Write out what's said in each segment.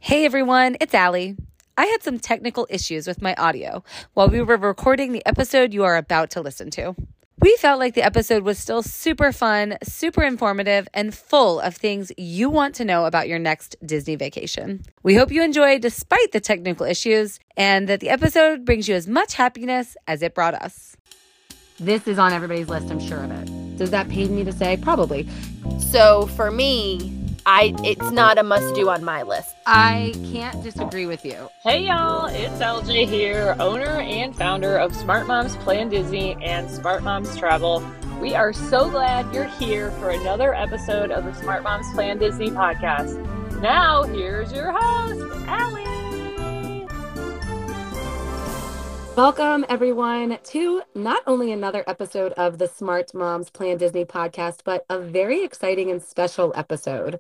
Hey everyone, it's Allie. I had some technical issues with my audio while we were recording the episode you are about to listen to. We felt like the episode was still super fun, super informative, and full of things you want to know about your next Disney vacation. We hope you enjoy despite the technical issues and that the episode brings you as much happiness as it brought us. This is on everybody's list, I'm sure of it. Does that pain me to say? Probably. So for me, it's not a must-do on my list. I can't disagree with you. Hey y'all, it's LJ here, owner and founder of Smart Moms Plan Disney and Smart Moms Travel. We are so glad you're here for another episode of the Smart Moms Plan Disney podcast. Now, here's your host, Allie. Welcome, everyone, to not only another episode of the Smart Moms Plan Disney podcast, but a very exciting and special episode.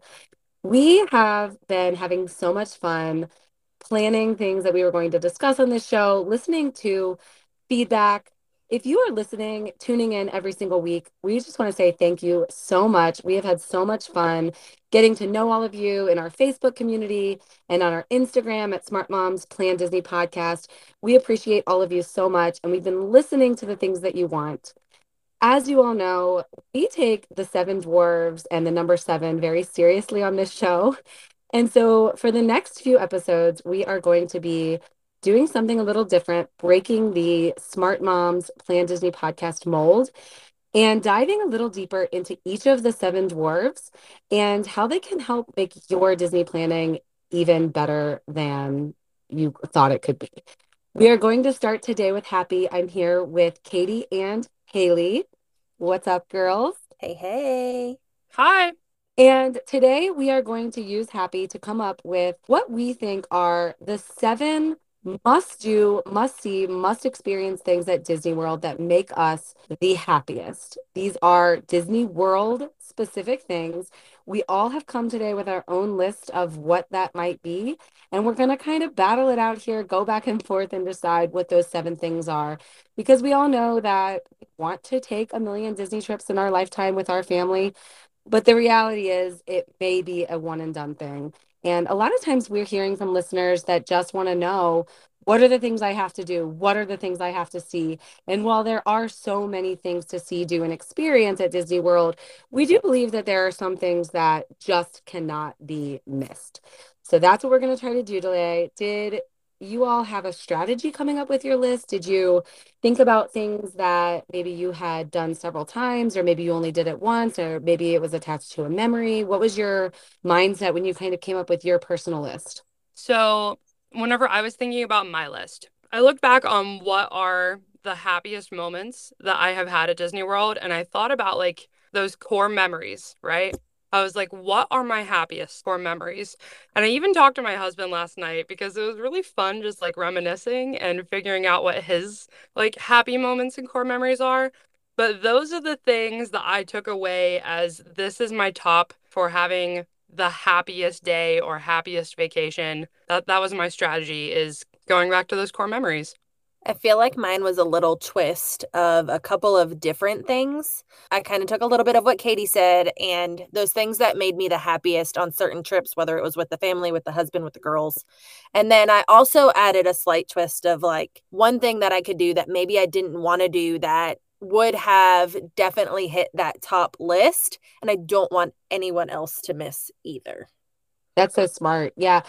We have been having so much fun planning things that we were going to discuss on this show, listening to feedback. If you are listening, tuning in every single week, we just want to say thank you so much. We have had so much fun getting to know all of you in our Facebook community and on our Instagram at Smart Moms Plan Disney Podcast. We appreciate all of you so much, and we've been listening to the things that you want. As you all know, we take the Seven Dwarves and the number 7 very seriously on this show. And so for the next few episodes, we are going to be doing something a little different, breaking the Smart Moms Plan Disney podcast mold and diving a little deeper into each of the 7 dwarves and how they can help make your Disney planning even better than you thought it could be. We are going to start today with Happy. I'm here with Katie and Haley. What's up, girls? Hey, hey. Hi. And today we are going to use Happy to come up with what we think are the 7 must-do, must-see, must-experience things at Disney World that make us the happiest. These are Disney World specific things. We all have come today with our own list of what that might be, and we're going to kind of battle it out here, go back and forth and decide what those 7 things are, because we all know that we want to take a million Disney trips in our lifetime with our family. But the reality is it may be a one and done thing. And a lot of times we're hearing from listeners that just want to know, what are the things I have to do? What are the things I have to see? And while there are so many things to see, do, and experience at Disney World, we do believe that there are some things that just cannot be missed. So that's what we're going to try to do today. Did you all have a strategy coming up with your list? Did you think about things that maybe you had done several times, or maybe you only did it once, or maybe it was attached to a memory? What was your mindset when you kind of came up with your personal list? So whenever I was thinking about my list, I looked back on what are the happiest moments that I have had at Disney World, and I thought about like those core memories, right? I was like, what are my happiest core memories? And I even talked to my husband last night because it was really fun just like reminiscing and figuring out what his like happy moments and core memories are. But those are the things that I took away as this is my top for having the happiest day or happiest vacation. That was my strategy, is going back to those core memories. I feel like mine was a little twist of a couple of different things. I kind of took a little bit of what Katie said and those things that made me the happiest on certain trips, whether it was with the family, with the husband, with the girls. And then I also added a slight twist of like one thing that I could do that maybe I didn't want to do that would have definitely hit that top list. And I don't want anyone else to miss either. That's so smart. Yeah.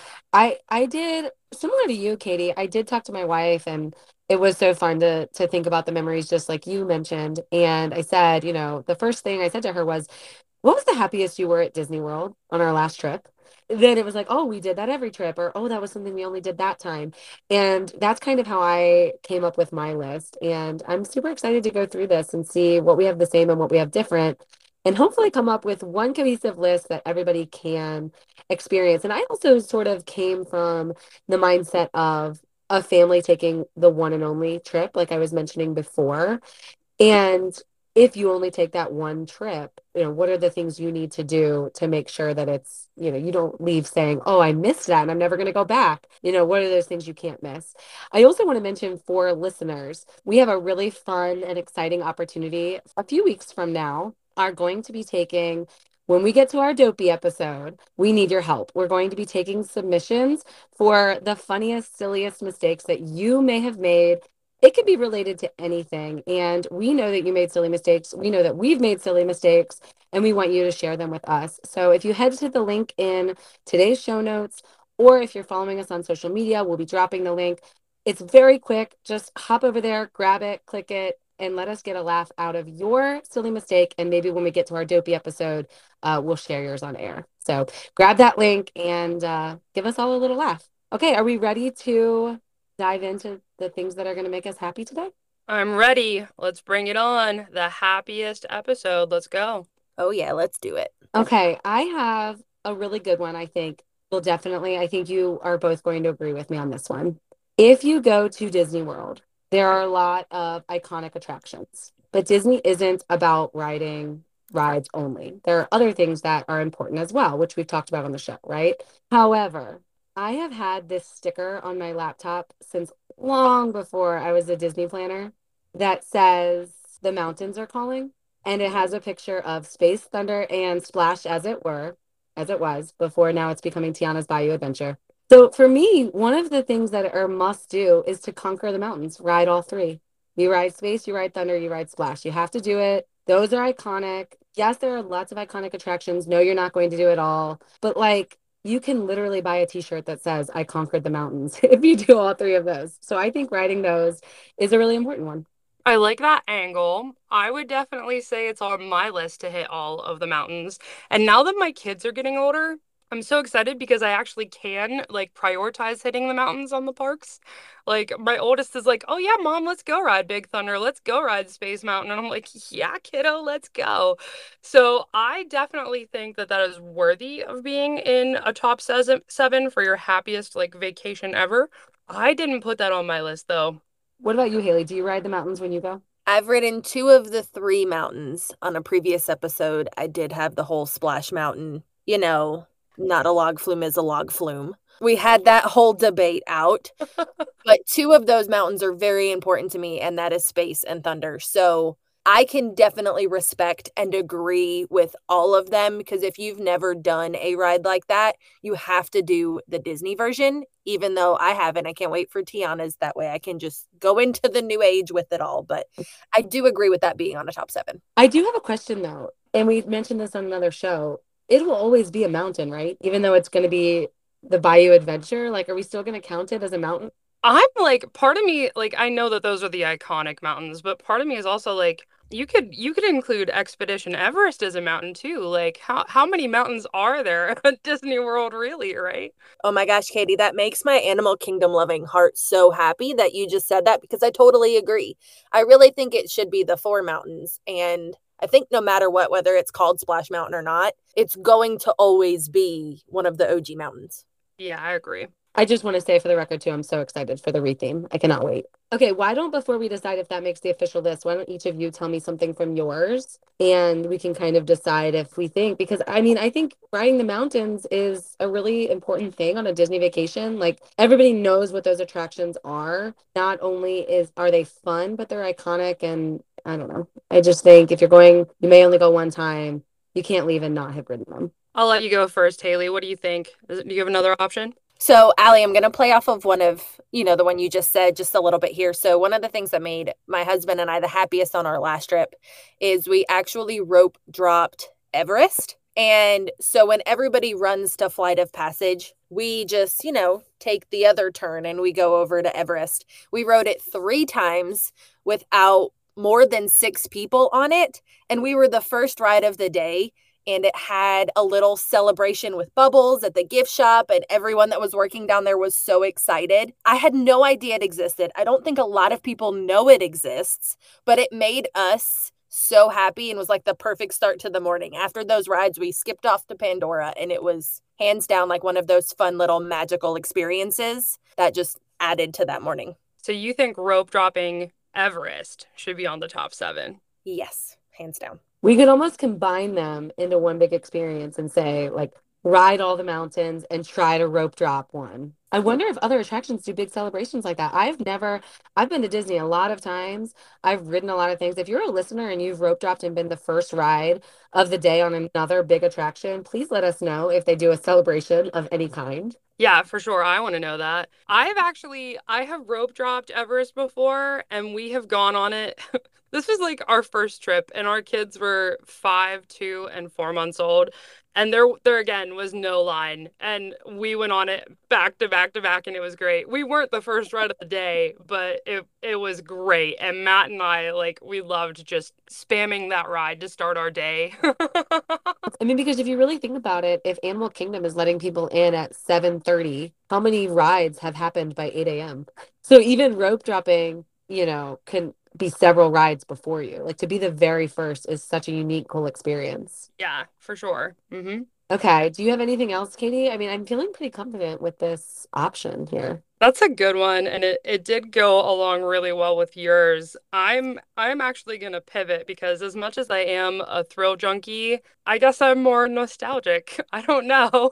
I did similar to you, Katie. I did talk to my wife, and it was so fun to think about the memories just like you mentioned. And I said, the first thing I said to her was, what was the happiest you were at Disney World on our last trip? Then it was like, oh, we did that every trip, or oh, that was something we only did that time. And that's kind of how I came up with my list. And I'm super excited to go through this and see what we have the same and what we have different, and hopefully come up with one cohesive list that everybody can experience. And I also sort of came from the mindset of a family taking the one and only trip, like I was mentioning before. And if you only take that one trip, what are the things you need to do to make sure that it's, you don't leave saying, oh, I missed that and I'm never going to go back. What are those things you can't miss? I also want to mention for listeners, we have a really fun and exciting opportunity a few weeks from now, are going to be taking when we get to our dopey episode, we need your help. We're going to be taking submissions for the funniest, silliest mistakes that you may have made. It could be related to anything. And we know that you made silly mistakes. We know that we've made silly mistakes, and we want you to share them with us. So if you head to the link in today's show notes, or if you're following us on social media, we'll be dropping the link. It's very quick. Just hop over there, grab it, click it, and let us get a laugh out of your silly mistake. And maybe when we get to our dopey episode, we'll share yours on air. So grab that link and give us all a little laugh. Okay, are we ready to dive into the things that are going to make us happy today? I'm ready. Let's bring it on. The happiest episode. Let's go. Oh, yeah, let's do it. Okay, I have a really good one, I think. I think you are both going to agree with me on this one. If you go to Disney World, there are a lot of iconic attractions, but Disney isn't about riding rides only. There are other things that are important as well, which we've talked about on the show, right? However, I have had this sticker on my laptop since long before I was a Disney planner that says the mountains are calling. And it has a picture of Space Thunder and Splash as it was before. Now it's becoming Tiana's Bayou Adventure. So for me, one of the things that are must do is to conquer the mountains, ride all three. You ride Space, you ride Thunder, you ride Splash. You have to do it. Those are iconic. Yes, there are lots of iconic attractions. No, you're not going to do it all. But like, you can literally buy a t-shirt that says, I conquered the mountains if you do all three of those. So I think riding those is a really important one. I like that angle. I would definitely say it's on my list to hit all of the mountains. And now that my kids are getting older, I'm so excited because I actually can like prioritize hitting the mountains on the parks. Like my oldest is like, "Oh yeah, mom, let's go ride Big Thunder. Let's go ride Space Mountain." And I'm like, "Yeah, kiddo, let's go." So I definitely think that that is worthy of being in a top seven for your happiest like vacation ever. I didn't put that on my list though. What about you, Haley? Do you ride the mountains when you go? I've ridden 2 of the 3 mountains. On a previous episode, I did have the whole Splash Mountain, not a log flume is a log flume. We had that whole debate out. But 2 of those mountains are very important to me, and that is Space and Thunder. So I can definitely respect and agree with all of them, because if you've never done a ride like that, you have to do the Disney version. Even though I haven't, I can't wait for Tiana's. That way I can just go into the new age with it all. But I do agree with that being on a top 7. I do have a question though, and we mentioned this on another show. It will always be a mountain, right? Even though it's going to be the Bayou Adventure, like, are we still going to count it as a mountain? I'm like, part of me, like, I know that those are the iconic mountains, but part of me is also like, you could include Expedition Everest as a mountain too. Like, how many mountains are there at Disney World, really, right? Oh my gosh, Katie, that makes my Animal Kingdom loving heart so happy that you just said that, because I totally agree. I really think it should be the 4 mountains. And I think no matter what, whether it's called Splash Mountain or not, it's going to always be one of the OG mountains. Yeah, I agree. I just want to say for the record too, I'm so excited for the retheme. I cannot wait. Okay, before we decide if that makes the official list, why don't each of you tell me something from yours, and we can kind of decide if we think, because I mean, I think riding the mountains is a really important thing on a Disney vacation. Like, everybody knows what those attractions are. Not only are they fun, but they're iconic, and I don't know. I just think if you're going, you may only go one time. You can't leave and not have ridden them. I'll let you go first, Haley. What do you think? Do you have another option? So, Allie, I'm going to play off of one of, the one you just said just a little bit here. So one of the things that made my husband and I the happiest on our last trip is we actually rope dropped Everest. And so when everybody runs to Flight of Passage, we just, take the other turn and we go over to Everest. We rode it 3 times without more than 6 people on it. And we were the first ride of the day. And it had a little celebration with bubbles at the gift shop, and everyone that was working down there was so excited. I had no idea it existed. I don't think a lot of people know it exists, but it made us so happy and was like the perfect start to the morning. After those rides, we skipped off to Pandora, and it was hands down like one of those fun little magical experiences that just added to that morning. So you think rope dropping Everest should be on the top 7? Yes, hands down. We could almost combine them into one big experience and say, like, ride all the mountains, and try to rope drop one. I wonder if other attractions do big celebrations like that. I've been to Disney a lot of times. I've ridden a lot of things. If you're a listener and you've rope dropped and been the first ride of the day on another big attraction, please let us know if they do a celebration of any kind. Yeah, for sure. I want to know that. I have rope dropped Everest before and we have gone on it. This was like our first trip and our kids were 5, 2, and 4 months old. And there again was no line. And we went on it back to back to back and it was great. We weren't the first ride of the day, but it was great. And Matt and I like we loved just spamming that ride to start our day. I mean, because if you really think about it, if Animal Kingdom is letting people in at 7:30, how many rides have happened by 8 a.m.? So even rope dropping, can be several rides before you. Like to be the very first is such a unique, cool experience. Yeah, for sure. Okay. Do you have anything else, Katie? I mean, I'm feeling pretty confident with this option here. That's a good one, and it did go along really well with yours. I'm actually gonna pivot because as much as I am a thrill junkie, I guess I'm more nostalgic. I don't know.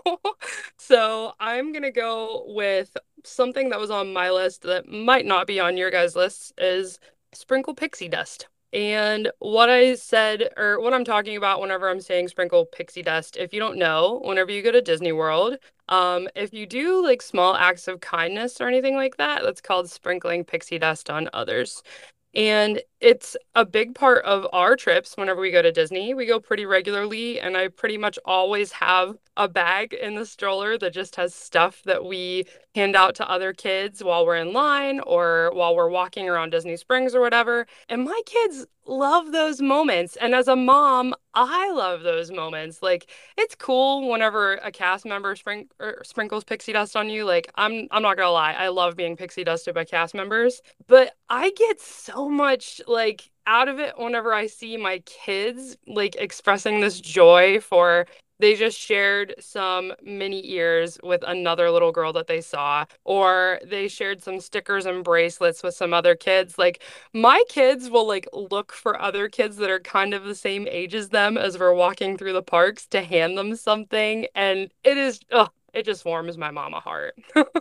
So I'm gonna go with something that was on my list that might not be on your guys' list is sprinkle pixie dust. And what I said, or what I'm talking about whenever I'm saying sprinkle pixie dust, if you don't know, whenever you go to Disney World, if you do like small acts of kindness or anything like that, that's called sprinkling pixie dust on others. And it's a big part of our trips whenever we go to Disney. We go pretty regularly, and I pretty much always have a bag in the stroller that just has stuff that we hand out to other kids while we're in line or while we're walking around Disney Springs or whatever. And my kids love those moments. And as a mom, I love those moments. Like it's cool whenever a cast member sprinkles pixie dust on you. Like I'm not gonna lie, I love being pixie dusted by cast members, but I get so much like out of it whenever I see my kids like expressing this joy for they just shared some mini ears with another little girl that they saw, or they shared some stickers and bracelets with some other kids. Like my kids will like look for other kids that are kind of the same age as them as we're walking through the parks to hand them something, and it just warms my mama heart.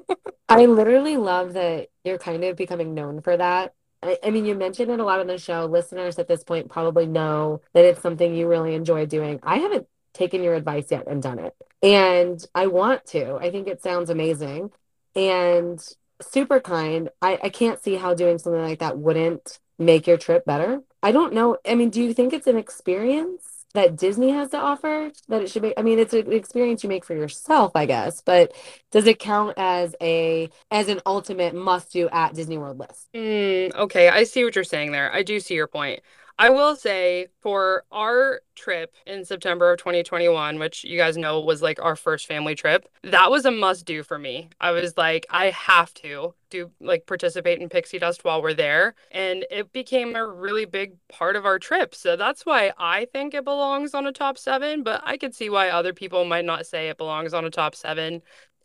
I literally love that you're kind of becoming known for that. I mean, you mentioned it a lot on the show. Listeners at this point probably know that it's something you really enjoy doing. I haven't taken your advice yet and done it. And I want to. I think it sounds amazing and super kind. I can't see how doing something like that wouldn't make your trip better. I don't know. I mean, do you think it's an experience that Disney has to offer that it should be? I mean, it's an experience you make for yourself, I guess, but does it count as an ultimate must do at Disney World list? Okay, I see what you're saying there. I do see your point. I will say for our trip in September of 2021, which you guys know was like our first family trip, that was a must do for me. I was like, I have to do like participate in Pixie Dust while we're there. And it became a really big part of our trip. So that's why I think it belongs on a top 7, but I could see why other people might not say it belongs on a top 7.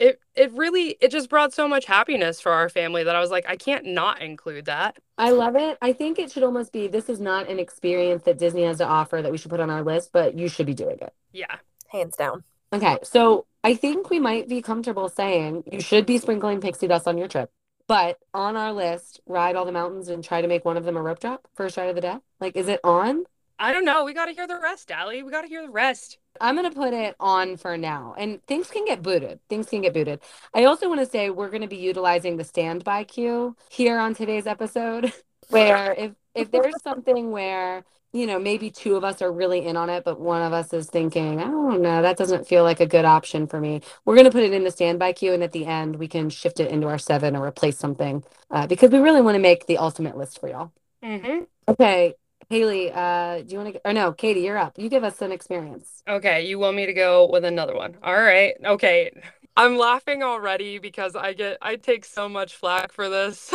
It just brought so much happiness for our family that I was like, I can't not include that. I love it. I think it should almost be this is not an experience that Disney has to offer that we should put on our list, but you should be doing it. Yeah. Hands down. Okay, so I think we might be comfortable saying you should be sprinkling pixie dust on your trip, but on our list, ride all the mountains and try to make one of them a rope drop, first ride of the day. Like, is it on? I don't know. We got to hear the rest, Allie. We got to hear the rest. I'm going to put it on for now. And things can get booted. Things can get booted. I also want to say we're going to be utilizing the standby queue here on today's episode, where if there's something where, maybe two of us are really in on it, but one of us is thinking, I don't know, that doesn't feel like a good option for me. We're going to put it in the standby queue. And at the end, we can shift it into our 7 or replace something because we really want to make the ultimate list for y'all. Okay. Haley, do you want to, or no, Katie, you're up. You give us an experience. Okay, you want me to go with another one. All right. Okay. I'm laughing already because I take so much flack for this.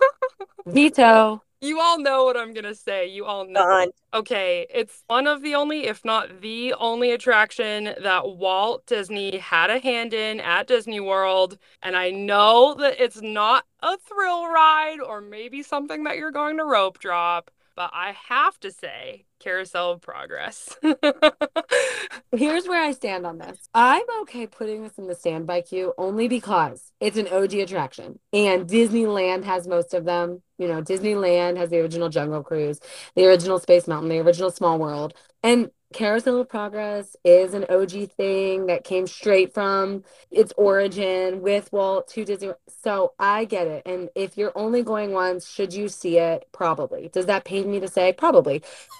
Veto. You all know what I'm gonna say. You all know. Okay, it's one of the only, if not the only attraction that Walt Disney had a hand in at Disney World. And I know that it's not a thrill ride or maybe something that you're going to rope drop, but I have to say Carousel of Progress. Here's where I stand on this. I'm okay putting this in the standby queue only because it's an OG attraction and Disneyland has most of them. You know, Disneyland has the original Jungle Cruise, the original Space Mountain, the original Small World. And Carousel of Progress is an OG thing that came straight from its origin with Walt to Disney. So I get it. And if you're only going once, should you see it? Probably. Does that pain me to say? Probably.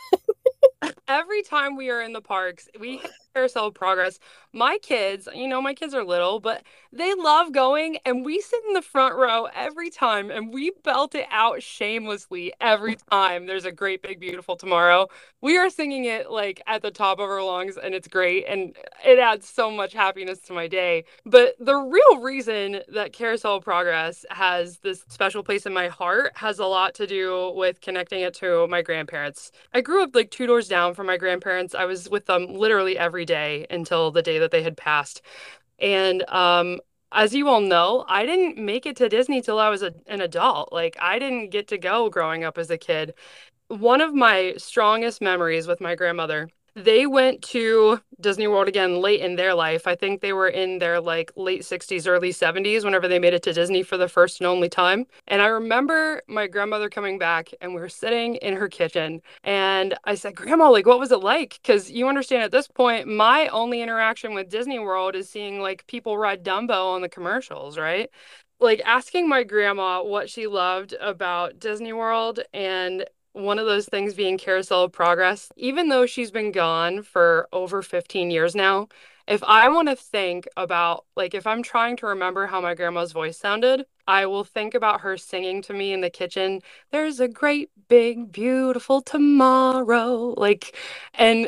Every time we are in the parks, we hit Carousel of Progress. My kids, my kids are little, but they love going, and we sit in the front row every time, and we belt it out shamelessly every time there's a Great Big Beautiful Tomorrow. We are singing it like at the top of our lungs, and it's great, and it adds so much happiness to my day. But the real reason that Carousel of Progress has this special place in my heart has a lot to do with connecting it to my grandparents. I grew up like 2 doors down from my grandparents. I was with them literally every day until the day that they had passed. And as you all know, I didn't make it to Disney till I was an adult. Like, I didn't get to go growing up as a kid. One of my strongest memories with my grandmother, they went to Disney World again late in their life. I think they were in their like late 60s, early 70s whenever they made it to Disney for the first and only time. And I remember my grandmother coming back and we were sitting in her kitchen and I said, "Grandma, like what was it like?" Because you understand at this point, my only interaction with Disney World is seeing like people ride Dumbo on the commercials, right? Like asking my grandma what she loved about Disney World and one of those things being Carousel of Progress, even though she's been gone for over 15 years now, if I want to think about, like, if I'm trying to remember how my grandma's voice sounded, I will think about her singing to me in the kitchen, "There's a great big beautiful tomorrow." Like, and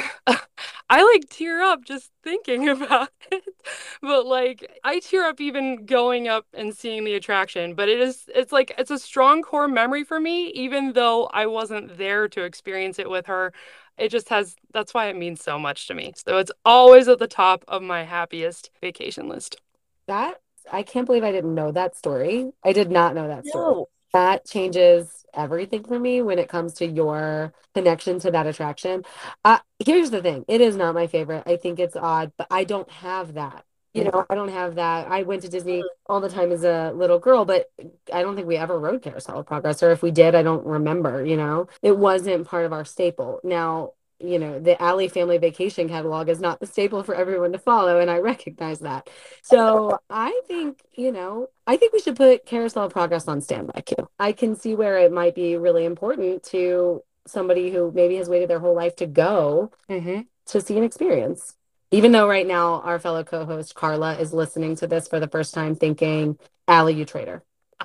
I like tear up just thinking about it. But like I tear up even going up and seeing the attraction. But it's like it's a strong core memory for me, even though I wasn't there to experience it with her. It just has that's why it means so much to me. So it's always at the top of my happiest vacation list. That I can't believe I didn't know that story. I did not know that story. No. That changes everything for me when it comes to your connection to that attraction. Here's the thing. It is not my favorite. I think it's odd, but I don't have that. You know, I don't have that. I went to Disney all the time as a little girl, but I don't think we ever rode Carousel of Progress, or if we did, I don't remember, you know. It wasn't part of our staple. Now, you know, the Alley Family Vacation catalog is not the staple for everyone to follow, and I recognize that. So I think, you know, I think we should put Carousel of Progress on standby queue. I can see where it might be really important to somebody who maybe has waited their whole life to go to see an experience. Even though right now our fellow co-host Carla is listening to this for the first time thinking, Allie, you traitor.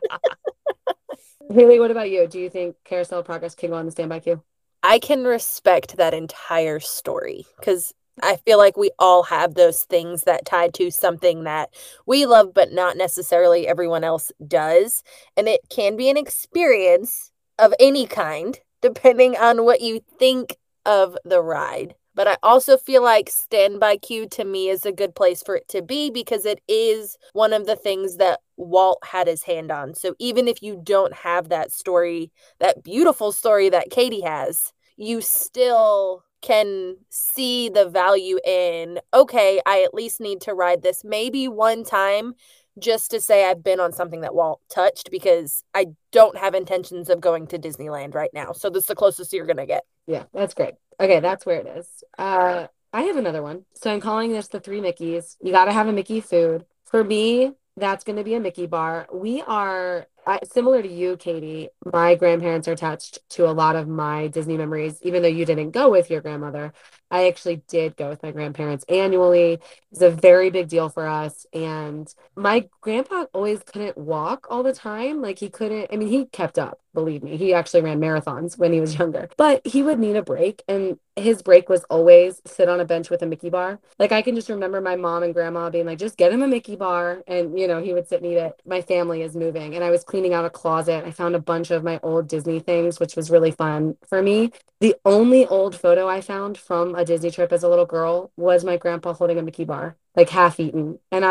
Haley, what about you? Do you think Carousel of Progress can go on the standby queue? I can respect that entire story because I feel like we all have those things that tie to something that we love, but not necessarily everyone else does. And it can be an experience of any kind, depending on what you think of the ride. But I also feel like Standby Queue to me is a good place for it to be because it is one of the things that Walt had his hand on. So even if you don't have that story, that beautiful story that Katie has, you still can see the value in, okay, I at least need to ride this maybe one time just to say I've been on something that Walt touched because I don't have intentions of going to Disneyland right now. So this is the closest you're going to get. Yeah, that's great. Okay, that's where it is. I have another one. So I'm calling this the three Mickeys. You got to have a Mickey food. For me, that's going to be a Mickey bar. We are similar to you, Katie. My grandparents are attached to a lot of my Disney memories, even though you didn't go with your grandmother. I actually did go with my grandparents annually. It was a very big deal for us. And my grandpa always couldn't walk all the time. Like he couldn't, I mean, he kept up, believe me. He actually ran marathons when he was younger, but he would need a break. And his break was always sit on a bench with a Mickey bar. Like I can just remember my mom and grandma being like, just get him a Mickey bar. And, you know, he would sit and eat it. My family is moving. And I was cleaning out a closet. I found a bunch of my old Disney things, which was really fun for me. The only old photo I found from a a Disney trip as a little girl was my grandpa holding a Mickey bar, like half eaten. And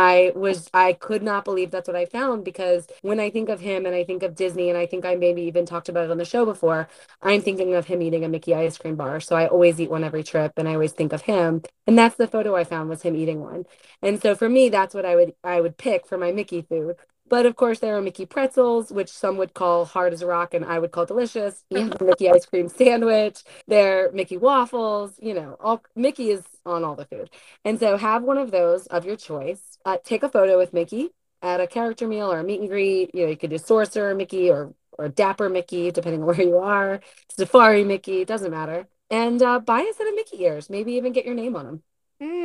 I could not believe that's what I found, because when I think of him and I think of Disney, and I think I maybe even talked about it on the show before, I'm thinking of him eating a Mickey ice cream bar. So I always eat one every trip and I always think of him. And that's the photo I found, was him eating one. And so for me, that's what I would pick for my Mickey food. But of course, there are Mickey pretzels, which some would call hard as a rock and I would call delicious. You have the Mickey ice cream sandwich. There are Mickey waffles. All Mickey is on all the food. And so have one of those of your choice. Take a photo with Mickey at a character meal or a meet and greet. You could do Sorcerer Mickey or Dapper Mickey, depending on where you are. Safari Mickey, it doesn't matter. And buy a set of Mickey ears. Maybe even get your name on them.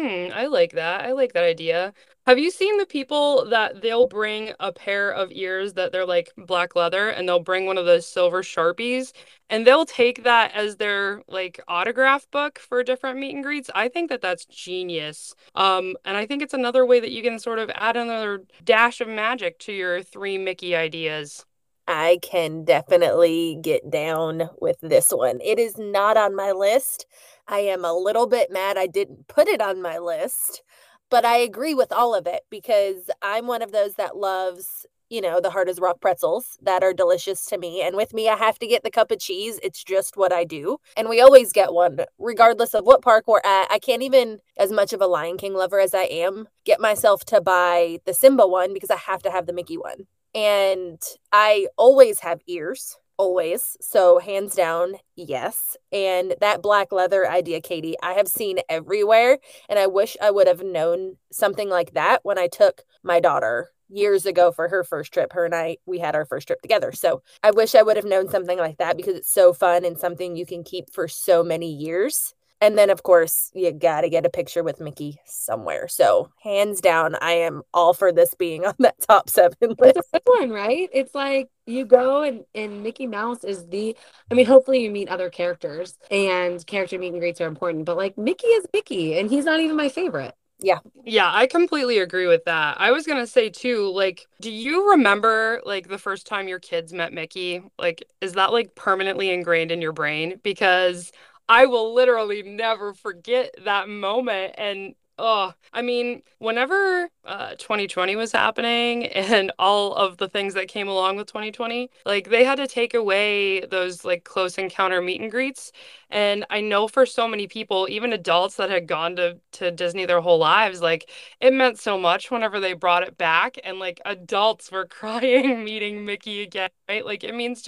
I like that. I like that idea. Have you seen the people that they'll bring a pair of ears that they're like black leather, and they'll bring one of those silver Sharpies, and they'll take that as their like autograph book for different meet and greets? I think that that's genius. And I think it's another way that you can sort of add another dash of magic to your three Mickey ideas. I can definitely get down with this one. It is not on my list. I am a little bit mad I didn't put it on my list, but I agree with all of it because I'm one of those that loves, the hard as rock pretzels that are delicious to me. And with me, I have to get the cup of cheese. It's just what I do. And we always get one, regardless of what park we're at. I can't even, as much of a Lion King lover as I am, get myself to buy the Simba one because I have to have the Mickey one. And I always have ears, always. So hands down, yes. And that black leather idea, Katie, I have seen everywhere. And I wish I would have known something like that when I took my daughter years ago for her first trip. Her and I, we had our first trip together. So I wish I would have known something like that because it's so fun and something you can keep for so many years. And then, of course, you got to get a picture with Mickey somewhere. So, hands down, I am all for this being on that top 7 list. It's a good one, right? It's like you go and Mickey Mouse is hopefully you meet other characters and character meet and greets are important, but like Mickey is Mickey and he's not even my favorite. Yeah. Yeah, I completely agree with that. I was gonna say too, like, do you remember like the first time your kids met Mickey? Like, is that like permanently ingrained in your brain? Because I will literally never forget that moment. And whenever 2020 was happening and all of the things that came along with 2020, like they had to take away those like close encounter meet and greets. And I know for so many people, even adults that had gone to Disney their whole lives, like it meant so much whenever they brought it back and like adults were crying meeting Mickey again, right? Like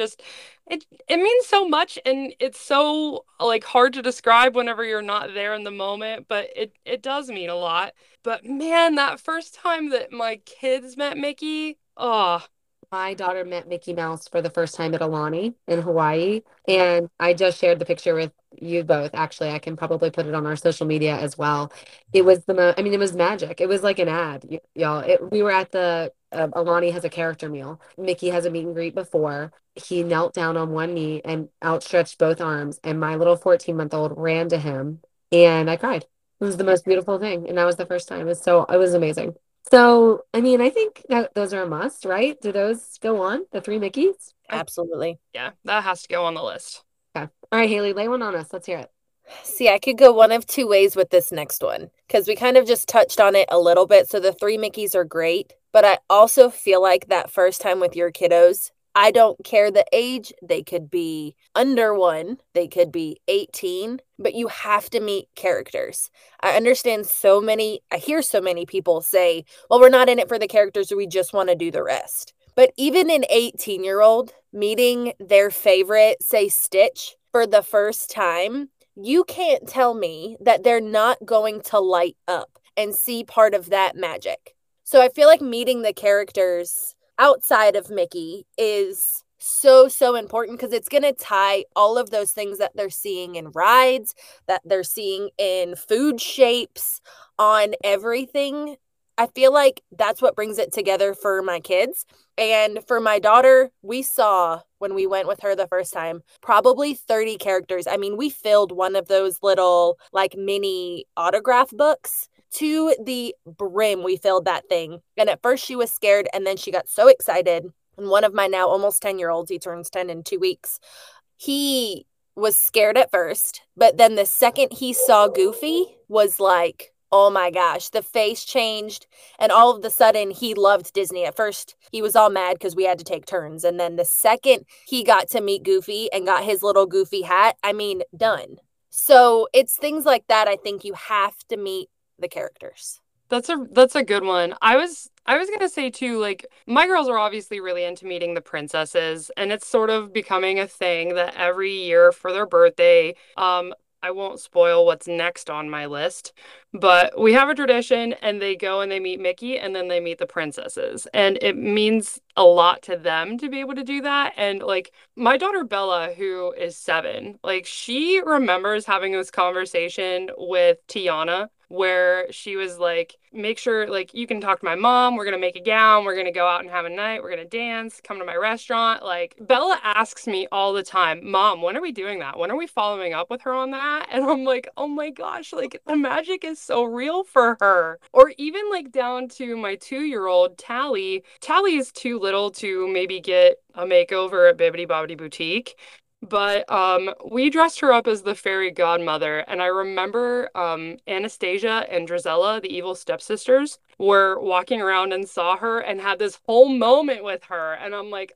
it means so much, and it's so like hard to describe whenever you're not there in the moment, but it does mean a lot. But man, that first time that my kids met Mickey, oh, My daughter met Mickey Mouse for the first time at Alani in Hawaii. And I just shared the picture with you both. Actually, I can probably put it on our social media as well. It was it was magic. It was like an ad, y'all. We were at the Alani has a character meal. Mickey has a meet and greet before. He knelt down on one knee and outstretched both arms. And my little 14-month-old ran to him and I cried. It was the most beautiful thing. And that was the first time. It was amazing. So, I think that those are a must, right? Do those go on, the three Mickeys? Absolutely. yeah, that has to go on the list. Okay. All right, Haley, lay one on us. Let's hear it. See, I could go one of two ways with this next one because we kind of just touched on it a little bit. So the three Mickeys are great, but I also feel like that first time with your kiddos, I don't care the age. They could be under 1, they could be 18, but you have to meet characters. I hear so many people say, well, we're not in it for the characters, we just want to do the rest. But even an 18-year-old meeting their favorite, say Stitch, for the first time, you can't tell me that they're not going to light up and see part of that magic. So I feel like meeting the characters outside of Mickey is so, so important because it's going to tie all of those things that they're seeing in rides, that they're seeing in food shapes, on everything. I feel like that's what brings it together for my kids. And for my daughter, we saw when we went with her the first time, probably 30 characters. We filled one of those little like mini autograph books to the brim. We filled that thing. And at first she was scared and then she got so excited. And one of my now almost 10-year-olds, he turns 10 in 2 weeks, he was scared at first, but then the second he saw Goofy was like, oh my gosh, the face changed, and all of a sudden he loved Disney. At first, he was all mad because we had to take turns, and then the second he got to meet Goofy and got his little Goofy hat, I mean, done. So it's things like that. I think you have to meet the characters. That's a good one. I was gonna say too, like my girls are obviously really into meeting the princesses, and it's sort of becoming a thing that every year for their birthday, I won't spoil what's next on my list, but we have a tradition and they go and they meet Mickey and then they meet the princesses. And it means a lot to them to be able to do that. And like my daughter Bella, who is 7, like she remembers having this conversation with Tiana where she was like, make sure like you can talk to my mom, we're gonna make a gown, we're gonna go out and have a night, we're gonna dance, come to my restaurant. Like Bella asks me all the time, Mom, when are we doing that? When are we following up with her on that? And I'm like, oh my gosh, like the magic is so real for her. Or even like down to my 2-year-old Tally. Tally is too little to maybe get a makeover at Bibbidi Bobbidi Boutique. But we dressed her up as the fairy godmother, and I remember Anastasia and Drizella, the evil stepsisters, were walking around and saw her and had this whole moment with her, and I'm like,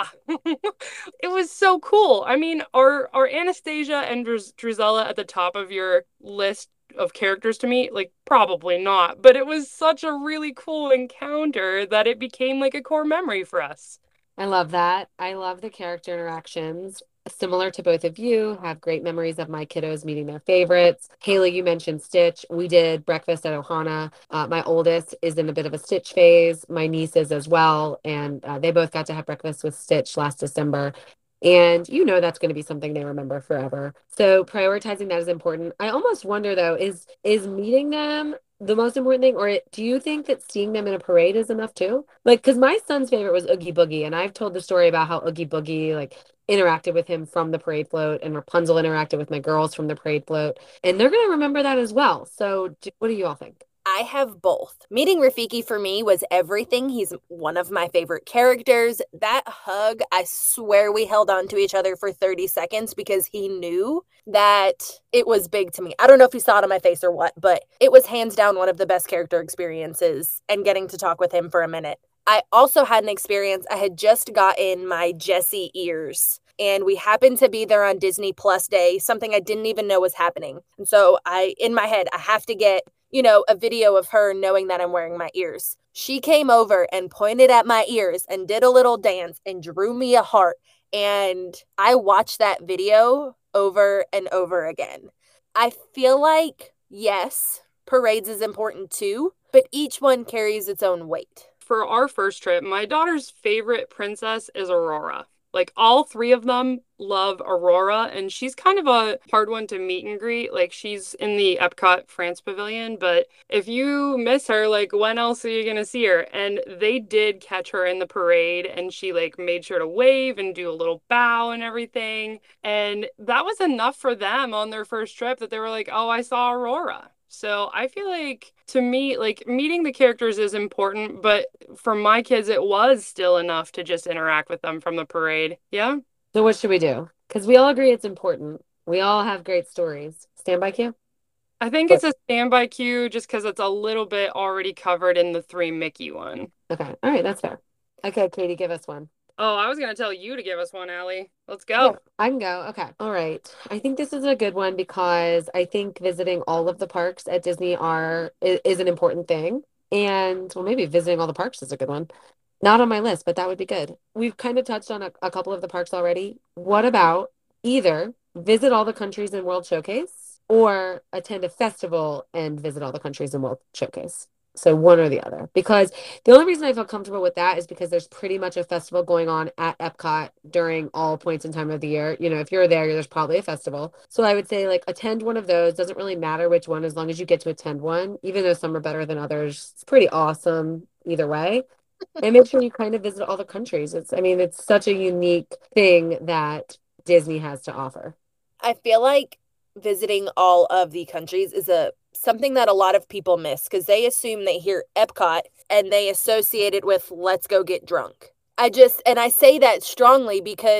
it was so cool. I mean, are Anastasia and Drizella at the top of your list of characters to meet? Like, probably not, but it was such a really cool encounter that it became like a core memory for us. I love that. I love the character interactions. Similar to both of you, have great memories of my kiddos meeting their favorites. Haley, you mentioned Stitch. We did breakfast at Ohana. My oldest is in a bit of a Stitch phase. My niece is as well. And they both got to have breakfast with Stitch last December. And you know that's going to be something they remember forever. So prioritizing that is important. I almost wonder though, is meeting them the most important thing, or do you think that seeing them in a parade is enough too? Like, because my son's favorite was Oogie Boogie, and I've told the story about how Oogie Boogie like interacted with him from the parade float, and Rapunzel interacted with my girls from the parade float, and they're going to remember that as well. So, what do you all think? I have both. Meeting Rafiki for me was everything. He's one of my favorite characters. That hug, I swear we held on to each other for 30 seconds because he knew that it was big to me. I don't know if he saw it on my face or what, but it was hands down one of the best character experiences, and getting to talk with him for a minute. I also had an experience. I had just gotten my Jessie ears, and we happened to be there on Disney Plus Day, something I didn't even know was happening. And so in my head, I have to get a video of her knowing that I'm wearing my ears. She came over and pointed at my ears and did a little dance and drew me a heart. And I watched that video over and over again. I feel like, yes, parades is important too, but each one carries its own weight. For our first trip, my daughter's favorite princess is Aurora. Like all 3 of them love Aurora, and she's kind of a hard one to meet and greet. Like she's in the Epcot France Pavilion, but if you miss her, like when else are you gonna see her? And they did catch her in the parade, and she like made sure to wave and do a little bow and everything. And that was enough for them on their first trip that they were like, oh, I saw Aurora. So I feel like to me, like meeting the characters is important, but for my kids, it was still enough to just interact with them from the parade. Yeah. So what should we do? Because we all agree it's important. We all have great stories. Standby cue? I think it's a standby cue just because it's a little bit already covered in the 3 Mickey one. Okay. All right. That's fair. Okay, Katie, give us one. Oh, I was going to tell you to give us one, Allie. Let's go. Yeah, I can go. Okay. All right. I think this is a good one because I think visiting all of the parks at Disney is an important thing. And well, maybe visiting all the parks is a good one. Not on my list, but that would be good. We've kind of touched on a couple of the parks already. What about either visit all the countries in World Showcase or attend a festival and visit all the countries in World Showcase? So one or the other, because the only reason I feel comfortable with that is because there's pretty much a festival going on at Epcot during all points in time of the year. If you're there's probably a festival. So I would say like attend one of those. Doesn't really matter which one, as long as you get to attend one, even though some are better than others. It's pretty awesome either way. And make sure you kind of visit all the countries. It's such a unique thing that Disney has to offer. I feel like visiting all of the countries is something that a lot of people miss because they assume they hear Epcot and they associate it with let's go get drunk. I say that strongly because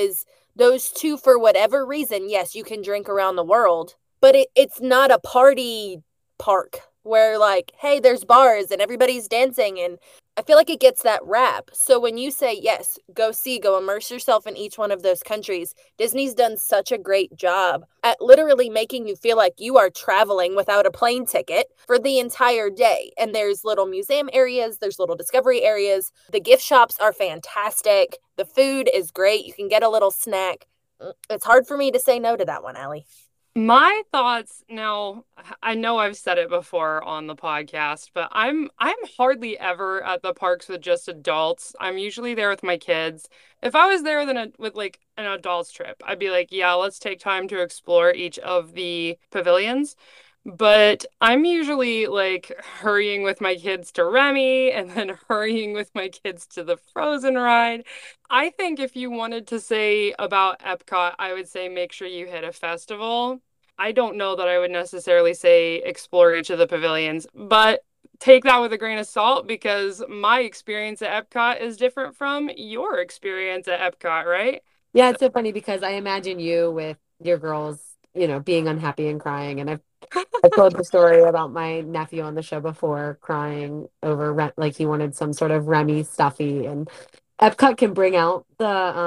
those two, for whatever reason, yes, you can drink around the world, but it's not a party park where like, hey, there's bars and everybody's dancing, and I feel like it gets that rap. So when you say, yes, go immerse yourself in each one of those countries, Disney's done such a great job at literally making you feel like you are traveling without a plane ticket for the entire day. And there's little museum areas, there's little discovery areas. The gift shops are fantastic. The food is great. You can get a little snack. It's hard for me to say no to that one, Allie. My thoughts now, I know I've said it before on the podcast, but I'm hardly ever at the parks with just adults. I'm usually there with my kids. If I was there with like an adults trip, I'd be like, yeah, let's take time to explore each of the pavilions. But I'm usually like hurrying with my kids to Remy and then hurrying with my kids to the Frozen ride. I think if you wanted to say about Epcot, I would say make sure you hit a festival. I don't know that I would necessarily say explore each of the pavilions, but take that with a grain of salt because my experience at Epcot is different from your experience at Epcot, right? Yeah, it's so funny because I imagine you with your girls, being unhappy and crying. And I've told the story about my nephew on the show before crying over like he wanted some sort of Remy stuffy. And Epcot can bring out the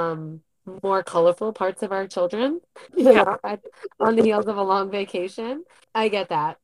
more colorful parts of our children, Yeah. on the heels of a long vacation. I get that.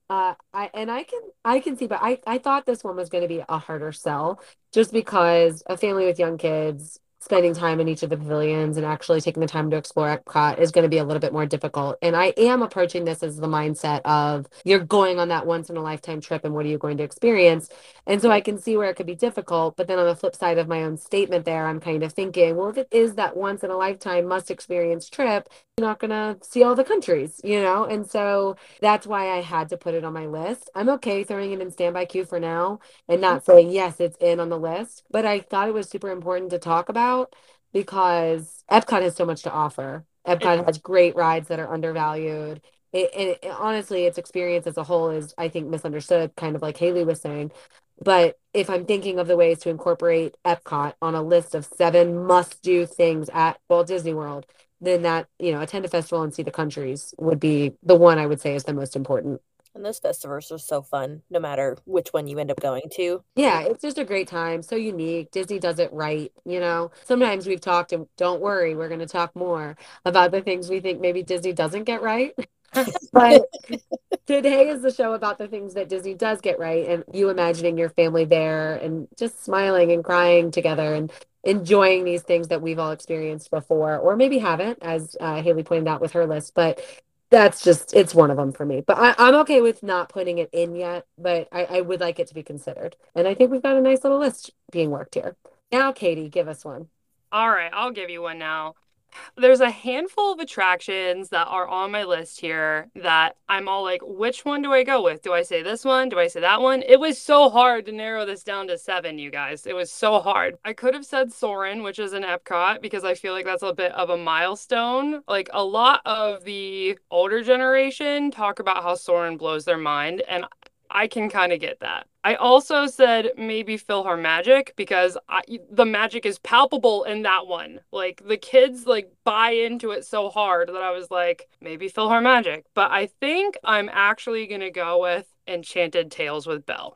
I can see, but I thought this one was going to be a harder sell just because a family with young kids spending time in each of the pavilions and actually taking the time to explore Epcot is going to be a little bit more difficult. And I am approaching this as the mindset of you're going on that once in a lifetime trip and what are you going to experience? And so I can see where it could be difficult. But then on the flip side of my own statement there, I'm kind of thinking, well, if it is that once in a lifetime must experience trip, you're not going to see all the countries. And so that's why I had to put it on my list. I'm okay throwing it in standby queue for now and not saying, yes, it's in on the list. But I thought it was super important to talk about because Epcot has so much to offer. Epcot has great rides that are undervalued. Honestly, its experience as a whole is, I think, misunderstood, kind of like Haley was saying. But if I'm thinking of the ways to incorporate Epcot on a list of 7 must-do things at Walt Disney World, then that, attend a festival and see the countries would be the one I would say is the most important. And those festivals are so fun, no matter which one you end up going to. Yeah, it's just a great time. So unique. Disney does it right. Sometimes we've talked, and don't worry, we're going to talk more about the things we think maybe Disney doesn't get right. But today is the show about the things that Disney does get right, and you imagining your family there and just smiling and crying together and enjoying these things that we've all experienced before, or maybe haven't, as Haley pointed out with her list. But it's one of them for me. But I'm okay with not putting it in yet, but I would like it to be considered. And I think we've got a nice little list being worked here. Now, Katie, give us one. All right, I'll give you one now. There's a handful of attractions that are on my list here that I'm all like, which one do I go with? Do I say this one? Do I say that one? It was so hard to narrow this down to 7, you guys. It was so hard. I could have said Soarin', which is an Epcot, because I feel like that's a bit of a milestone. Like a lot of the older generation talk about how Soarin' blows their mind, and I can kind of get that. I also said maybe PhilharMagic because the magic is palpable in that one. Like the kids like buy into it so hard that I was like maybe PhilharMagic. But I think I'm actually gonna go with Enchanted Tales with Belle.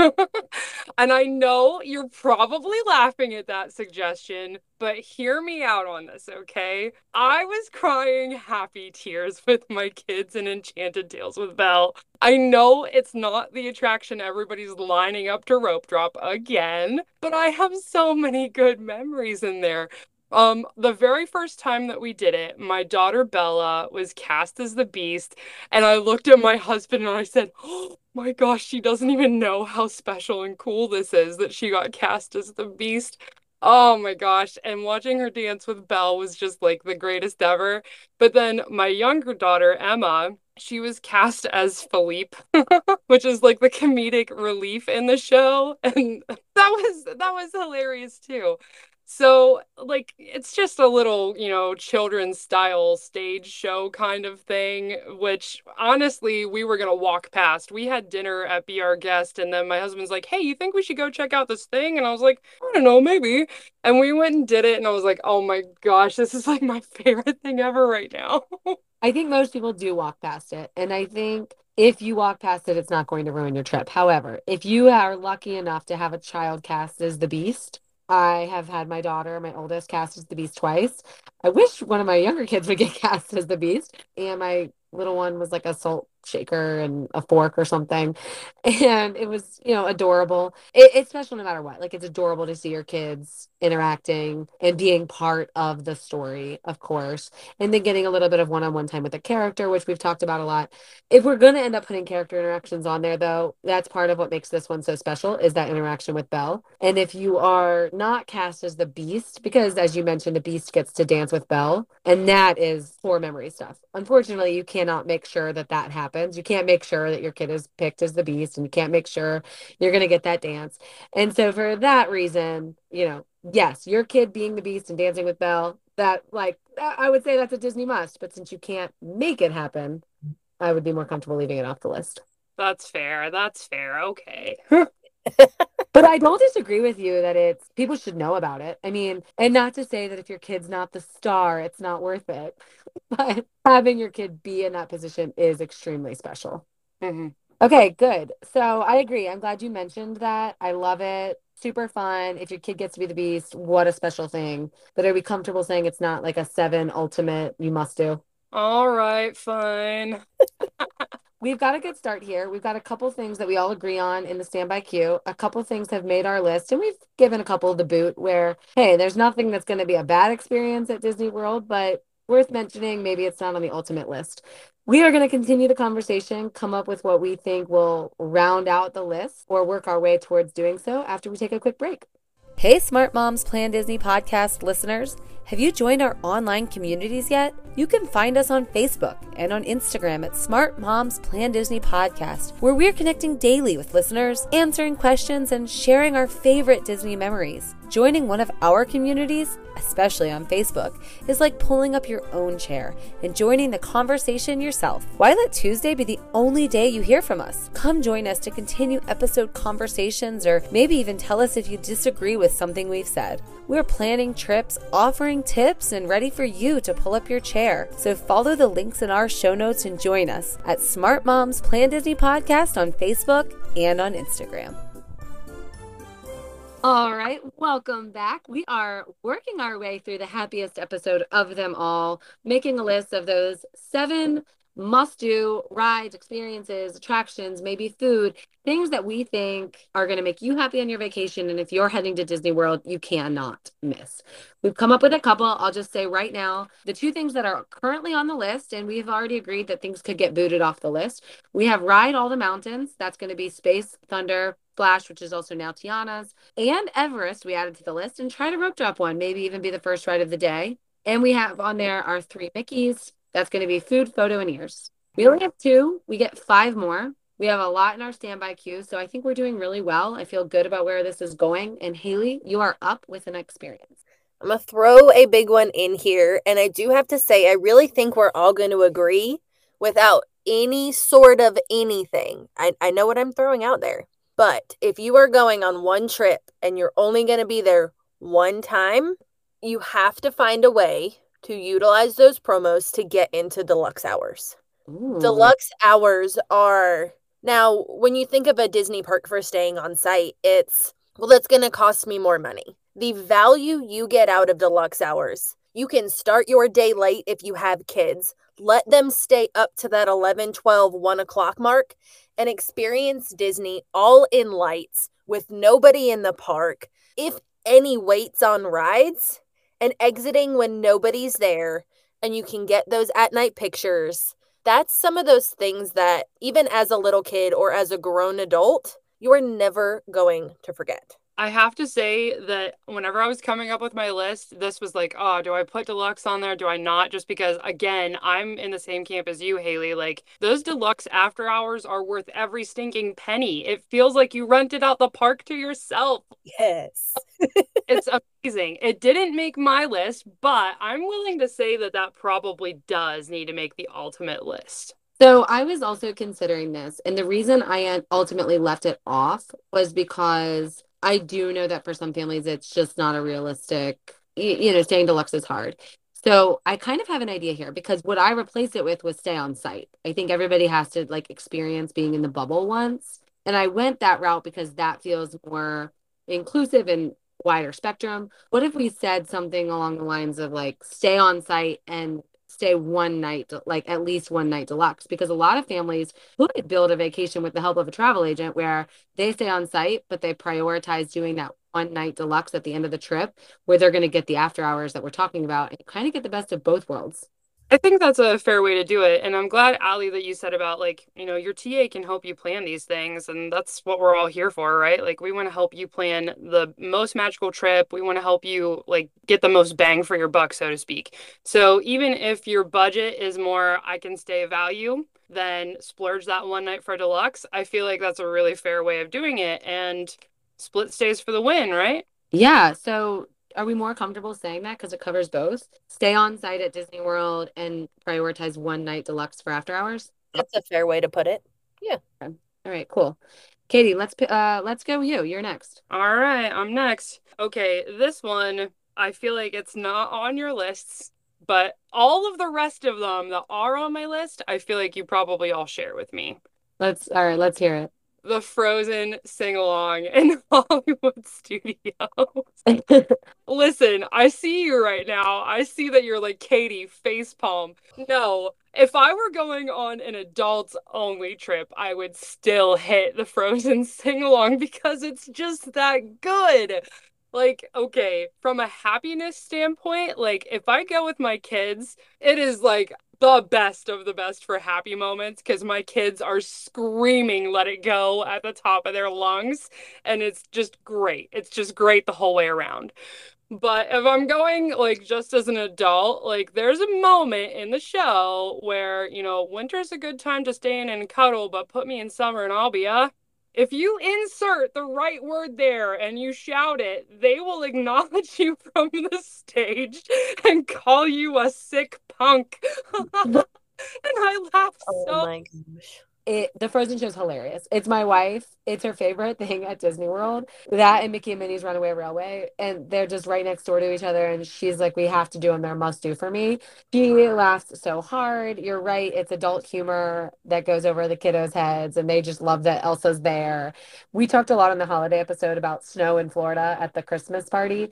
And I know you're probably laughing at that suggestion, but hear me out on this, okay? I was crying happy tears with my kids in Enchanted Tales with Belle. I know it's not the attraction everybody's lining up to rope drop again, but I have so many good memories in there. The very first time that we did it, my daughter Bella was cast as the Beast, and I looked at my husband and I said, "Oh my gosh, she doesn't even know how special and cool this is that she got cast as the Beast." Oh my gosh. And watching her dance with Belle was just like the greatest ever. But then my younger daughter, Emma, she was cast as Philippe, which is like the comedic relief in the show. And that was hilarious too. So, like, it's just a little, children's style stage show kind of thing, which honestly, we were gonna walk past. We had dinner at Be Our Guest, and then my husband's like, hey, you think we should go check out this thing? And I was like, I don't know, maybe. And we went and did it, and I was like, oh my gosh, this is like my favorite thing ever right now. I think most people do walk past it. And I think if you walk past it, it's not going to ruin your trip. However, if you are lucky enough to have a child cast as the Beast, I have had my daughter, my oldest, cast as the Beast twice. I wish one of my younger kids would get cast as the Beast. And my little one was like a salt shaker and a fork or something. And it was, adorable. It's special no matter what. Like, it's adorable to see your kids interacting and being part of the story, of course, and then getting a little bit of one-on-one time with the character, which we've talked about a lot. If we're going to end up putting character interactions on there, though, that's part of what makes this one so special, is that interaction with Belle. And if you are not cast as the Beast, because as you mentioned, the Beast gets to dance with Belle, and that is core memory stuff. Unfortunately, you cannot make sure that that happens. You can't make sure that your kid is picked as the Beast, and you can't make sure you're going to get that dance. And so for that reason, yes, your kid being the Beast and dancing with Belle, I would say that's a Disney must. But since you can't make it happen, I would be more comfortable leaving it off the list. That's fair. That's fair. Okay. But I don't disagree with you that people should know about it. I mean, and not to say that if your kid's not the star, it's not worth it. But having your kid be in that position is extremely special. Mm-hmm. Okay, good. So I agree. I'm glad you mentioned that. I love it. Super fun. If your kid gets to be the Beast, what a special thing. But are we comfortable saying it's not like a 7 ultimate you must do? All right, fine. We've got a good start here. We've got a couple things that we all agree on in the standby queue. A couple things have made our list, and we've given a couple the boot where, hey, there's nothing that's going to be a bad experience at Disney World, but worth mentioning, maybe it's not on the ultimate list. We are going to continue the conversation, come up with what we think will round out the list or work our way towards doing so after we take a quick break. Hey, Smart Moms Plan Disney podcast listeners. Have you joined our online communities yet? You can find us on Facebook and on Instagram at Smart Moms Plan Disney Podcast, where we're connecting daily with listeners, answering questions, and sharing our favorite Disney memories. Joining one of our communities, especially on Facebook, is like pulling up your own chair and joining the conversation yourself. Why let Tuesday be the only day you hear from us? Come join us to continue episode conversations, or maybe even tell us if you disagree with something we've said. We're planning trips, offering tips, and ready for you to pull up your chair. So follow the links in our show notes and join us at Smart Moms Plan Disney Podcast on Facebook and on Instagram. All right, welcome back. We are working our way through the happiest episode of them all, making a list of those 7 must-do rides, experiences, attractions, maybe food, things that we think are going to make you happy on your vacation. And if you're heading to Disney World, you cannot miss. We've come up with a couple. I'll just say right now, the 2 things that are currently on the list, and we've already agreed that things could get booted off the list. We have Ride All the Mountains. That's going to be Space Thunder, Splash, which is also now Tiana's, and Everest we added to the list, and try to rope drop one, maybe even be the first ride of the day. And we have on there our 3 Mickeys. That's going to be Food, Photo, and Ears. We only have 2. We get 5 more. We have a lot in our standby queue, so I think we're doing really well. I feel good about where this is going. And Haley, you are up with an experience. I'm going to throw a big one in here, and I do have to say, I really think we're all going to agree without any sort of anything. I know what I'm throwing out there. But if you are going on one trip and you're only going to be there one time, you have to find a way to utilize those promos to get into deluxe hours. Ooh. Deluxe hours are, now, when you think of a Disney park for staying on site, it's, well, that's going to cost me more money. The value you get out of deluxe hours, you can start your day late if you have kids. Let them stay up to that 11, 12, 1 o'clock mark and experience Disney all in lights with nobody in the park. If any waits on rides, and exiting when nobody's there, and you can get those at-night pictures. That's some of those things that, even as a little kid or as a grown adult, you are never going to forget. I have to say that whenever I was coming up with my list, this was like, oh, do I put deluxe on there? Do I not? Just because, again, I'm in the same camp as you, Haley. Like, those deluxe after hours are worth every stinking penny. It feels like you rented out the park to yourself. Yes. It's amazing. It didn't make my list, but I'm willing to say that that probably does need to make the ultimate list. So I was also considering this, and the reason I ultimately left it off was because I do know that for some families it's just not a realistic, staying deluxe is hard. So I kind of have an idea here because what I replaced it with was stay on site. I think everybody has to like experience being in the bubble once. And I went that route because that feels more inclusive and wider spectrum. What if we said something along the lines of like stay on site and stay one night, like at least one night deluxe? Because a lot of families could build a vacation with the help of a travel agent where they stay on site, but they prioritize doing that one night deluxe at the end of the trip where they're going to get the after hours that we're talking about and kind of get the best of both worlds. I think that's a fair way to do it. And I'm glad, Allie, that you said about like, your TA can help you plan these things. And that's what we're all here for, right? Like, we want to help you plan the most magical trip. We want to help you like get the most bang for your buck, so to speak. So even if your budget is more, I can stay value, then splurge that one night for deluxe. I feel like that's a really fair way of doing it. And split stays for the win, right? Yeah. So are we more comfortable saying that because it covers both? Stay on site at Disney World and prioritize one night deluxe for after hours? That's a fair way to put it. Yeah. Okay. All right, cool. Katie, let's go you. You're next. All right, I'm next. Okay, this one, I feel like it's not on your lists, but all of the rest of them that are on my list, I feel like you probably all share with me. All right, let's hear The Frozen sing along in Hollywood Studios. it. Listen, I see you right now. I see that you're like Katie, facepalm. No, if I were going on an adults only trip, I would still hit the Frozen sing along because it's just that good. Like, okay, from a happiness standpoint, like if I go with my kids, it is like the best of the best for happy moments because my kids are screaming let it go at the top of their lungs, and it's just great. It's just great the whole way around. But if I'm going like just as an adult, like there's a moment in the show where, winter's a good time to stay in and cuddle, but put me in summer and I'll be if you insert the right word there and you shout it, they will acknowledge you from the stage and call you a sick punk. And I laugh Oh so my gosh. The Frozen show is hilarious. It's my wife. It's her favorite thing at Disney World. That and Mickey and Minnie's Runaway Railway, and they're just right next door to each other. And she's like, "We have to do them. They're a must do for me." She laughs so hard. You're right. It's adult humor that goes over the kiddos' heads, and they just love that Elsa's there. We talked a lot on the holiday episode about snow in Florida at the Christmas party,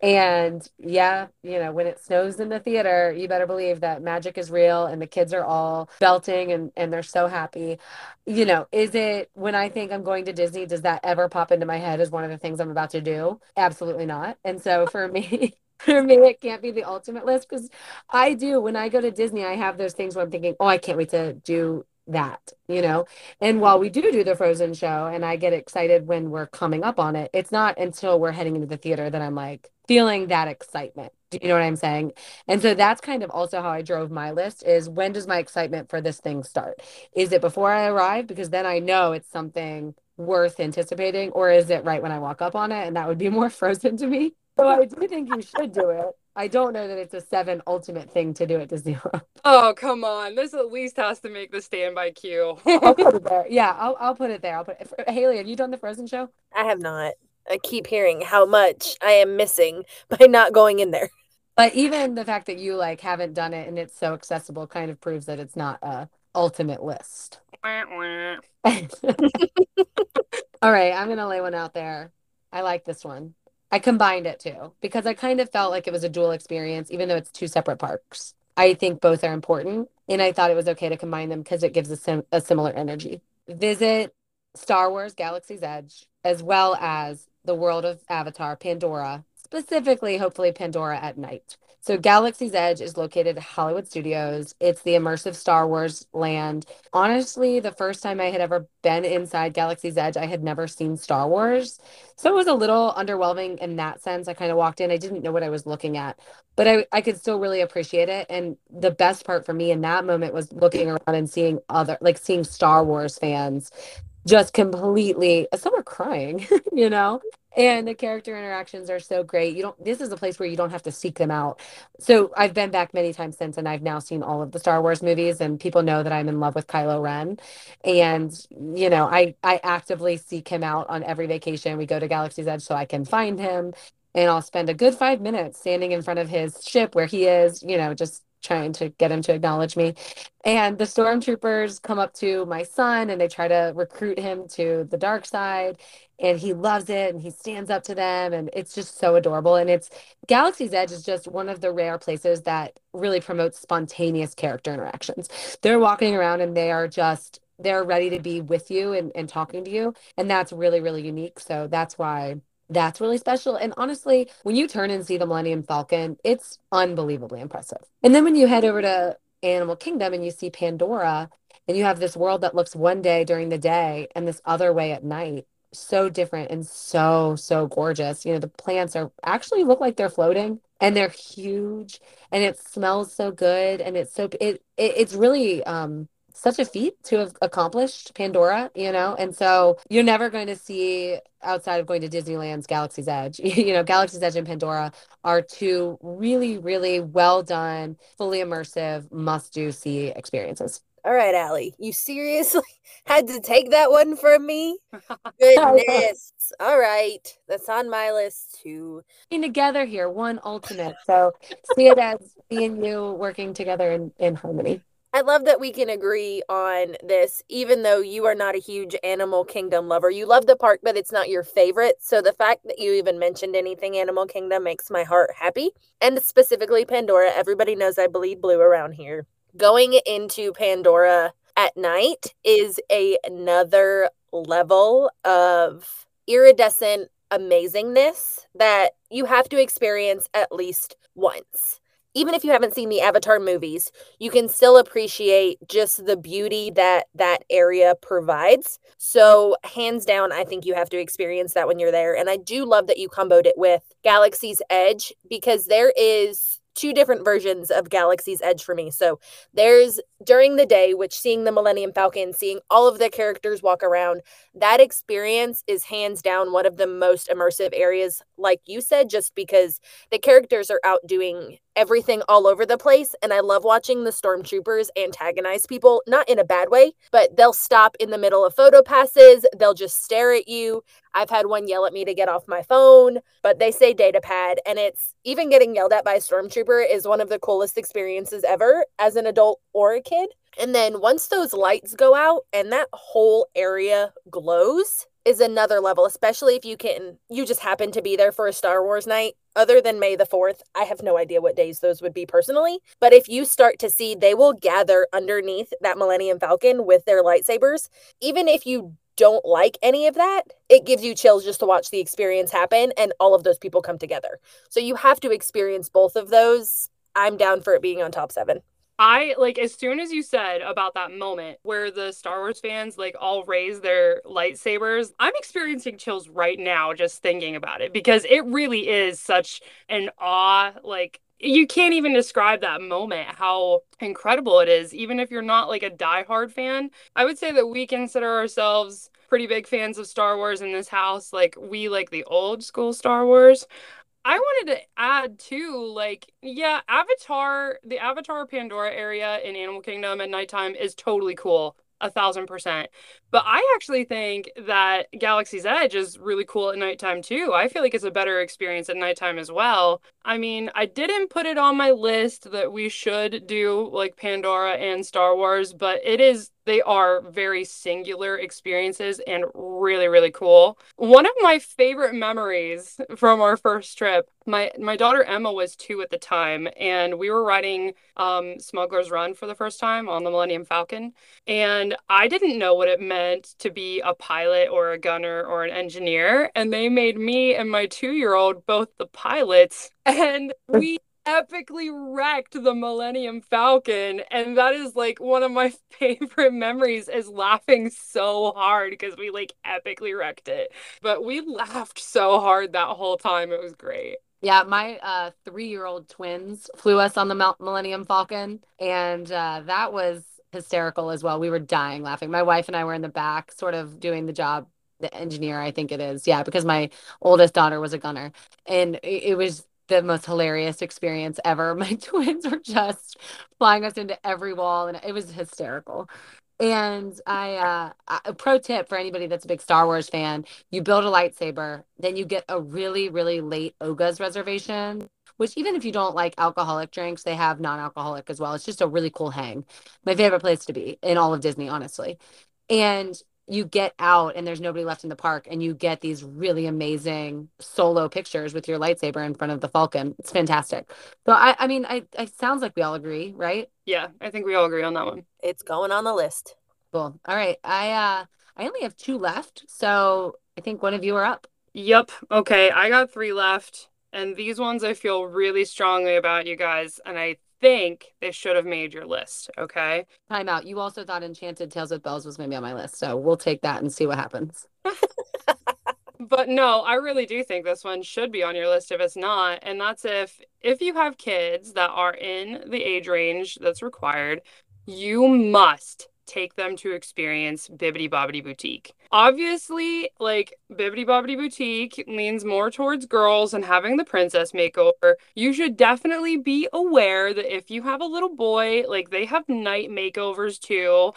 and yeah, when it snows in the theater, you better believe that magic is real, and the kids are all belting and they're so happy. Is it when I think I'm going to Disney, does that ever pop into my head as one of the things I'm about to do? Absolutely not. And so for me, for me, it can't be the ultimate list because I do, when I go to Disney, I have those things where I'm thinking, oh, I can't wait to do that. And while we do the Frozen show and I get excited when we're coming up on it, it's not until we're heading into the theater that I'm like feeling that excitement. Do you know what I'm saying? And so that's kind of also how I drove my list is when does my excitement for this thing start? Is it before I arrive? Because then I know it's something worth anticipating, or is it right when I walk up on it? And that would be more Frozen to me. So I do think you should do it. I don't know that it's a 7 ultimate thing to do at Disney World. Oh, come on. This at least has to make the standby queue. I'll put it there. Yeah, I'll put it there. Haley, have you done the Frozen show? I have not. I keep hearing how much I am missing by not going in there. But even the fact that you like haven't done it and it's so accessible kind of proves that it's not a ultimate list. Wah, wah. All right, I'm gonna lay one out there. I like this one. I combined it too because I kind of felt like it was a dual experience, even though it's two separate parks. I think both are important, and I thought it was okay to combine them because it gives a similar energy. Visit Star Wars Galaxy's Edge, as well as the world of Avatar, Pandora, specifically, hopefully, Pandora at night. So, Galaxy's Edge is located at Hollywood Studios. It's the immersive Star Wars land. Honestly, the first time I had ever been inside Galaxy's Edge, I had never seen Star Wars. So, it was a little underwhelming in that sense. I kind of walked in, I didn't know what I was looking at, but I could still really appreciate it. And the best part for me in that moment was looking around and seeing seeing Star Wars fans just completely, some are crying, you know? And the character interactions are so great. This is a place where you don't have to seek them out. So I've been back many times since, and I've now seen all of the Star Wars movies, and people know that I'm in love with Kylo Ren. And, I actively seek him out on every vacation. We go to Galaxy's Edge so I can find him, and I'll spend a good 5 minutes standing in front of his ship where he is, just trying to get him to acknowledge me. And the stormtroopers come up to my son and they try to recruit him to the dark side. And he loves it and he stands up to them. And it's just so adorable. And it's Galaxy's Edge is just one of the rare places that really promotes spontaneous character interactions. They're walking around and they're ready to be with you and talking to you. And that's really, really unique. So that's why that's really special. And honestly, when you turn and see the Millennium Falcon, it's unbelievably impressive. And then when you head over to Animal Kingdom and you see Pandora, and you have this world that looks one day during the day and this other way at night, so different and so, so gorgeous. The plants are actually look like they're floating, and they're huge, and it smells so good, and it's really such a feat to have accomplished Pandora, and so you're never going to see outside of going to Disneyland's Galaxy's Edge. Galaxy's Edge and Pandora are two really, really well done, fully immersive, must-do see experiences. All right, Allie, you seriously had to take that one from me? Goodness. All right, that's on my list too. Together here, one ultimate. So see it as me and you working together in harmony. I love that we can agree on this, even though you are not a huge Animal Kingdom lover. You love the park, but it's not your favorite. So the fact that you even mentioned anything Animal Kingdom makes my heart happy. And specifically Pandora. Everybody knows I bleed blue around here. Going into Pandora at night is another level of iridescent amazingness that you have to experience at least once. Even if you haven't seen the Avatar movies, you can still appreciate just the beauty that that area provides. So hands down, I think you have to experience that when you're there. And I do love that you comboed it with Galaxy's Edge, because there is two different versions of Galaxy's Edge for me. So there's during the day, which seeing the Millennium Falcon, seeing all of the characters walk around, that experience is hands down one of the most immersive areas, like you said, just because the characters are out doing everything all over the place. And I love watching the stormtroopers antagonize people, not in a bad way, but they'll stop in the middle of photo passes. They'll just stare at you. I've had one yell at me to get off my phone, but they say data pad. And it's even getting yelled at by a stormtrooper is one of the coolest experiences ever as an adult or a kid. And then once those lights go out and that whole area glows is another level, especially if you just happen to be there for a Star Wars night. Other than May the 4th, I have no idea what days those would be personally. But if you start to see, they will gather underneath that Millennium Falcon with their lightsabers. Even if you don't like any of that, it gives you chills just to watch the experience happen and all of those people come together. So you have to experience both of those. I'm down for it being on top 7. As soon as you said about that moment where the Star Wars fans all raise their lightsabers, I'm experiencing chills right now just thinking about it, because it really is such an awe. You can't even describe that moment, how incredible it is, even if you're not a diehard fan. I would say that we consider ourselves pretty big fans of Star Wars in this house. We like the old school Star Wars. I wanted to add too, the Avatar Pandora area in Animal Kingdom at nighttime is totally cool, 1,000%. But I actually think that Galaxy's Edge is really cool at nighttime too. I feel like it's a better experience at nighttime as well. I mean, I didn't put it on my list that we should do Pandora and Star Wars, but they are very singular experiences and really, really cool. One of my favorite memories from our first trip, my daughter Emma was 2 at the time, and we were riding Smuggler's Run for the first time on the Millennium Falcon. And I didn't know what it meant to be a pilot or a gunner or an engineer. And they made me and my 2-year-old both the pilots. And we epically wrecked the Millennium Falcon. And that is one of my favorite memories, is laughing so hard because we epically wrecked it. But we laughed so hard that whole time. It was great. Yeah, my 3-year-old twins flew us on the Millennium Falcon, and that was hysterical as well. We were dying laughing. My wife and I were in the back, sort of doing the job, the engineer, I think it is. Yeah, because my oldest daughter was a gunner. And it was the most hilarious experience ever. My twins were just flying us into every wall, and it was hysterical. And a pro tip for anybody that's a big Star Wars fan, you build a lightsaber, then you get a really, really late Oga's reservation, which even if you don't like alcoholic drinks, they have non-alcoholic as well. It's just a really cool hang. My favorite place to be in all of Disney, honestly. And you get out and there's nobody left in the park and you get these really amazing solo pictures with your lightsaber in front of the Falcon. It's fantastic. So I mean, I sounds like we all agree, right? Yeah, I think we all agree on that one. It's going on the list. Cool. All right. I only have 2 left, so I think one of you are up. Yep. Okay, I got 3 left. And these ones I feel really strongly about, you guys. And I think they should have made your list. Okay. Time out. You also thought Enchanted Tales with Bells was going to be on my list, so we'll take that and see what happens. But no, I really do think this one should be on your list if it's not. And that's if you have kids that are in the age range that's required, you must take them to experience Bibbidi Bobbidi Boutique. Obviously, like Bibbidi Bobbidi Boutique leans more towards girls and having the princess makeover. You should definitely be aware that if you have a little boy, like they have night makeovers too.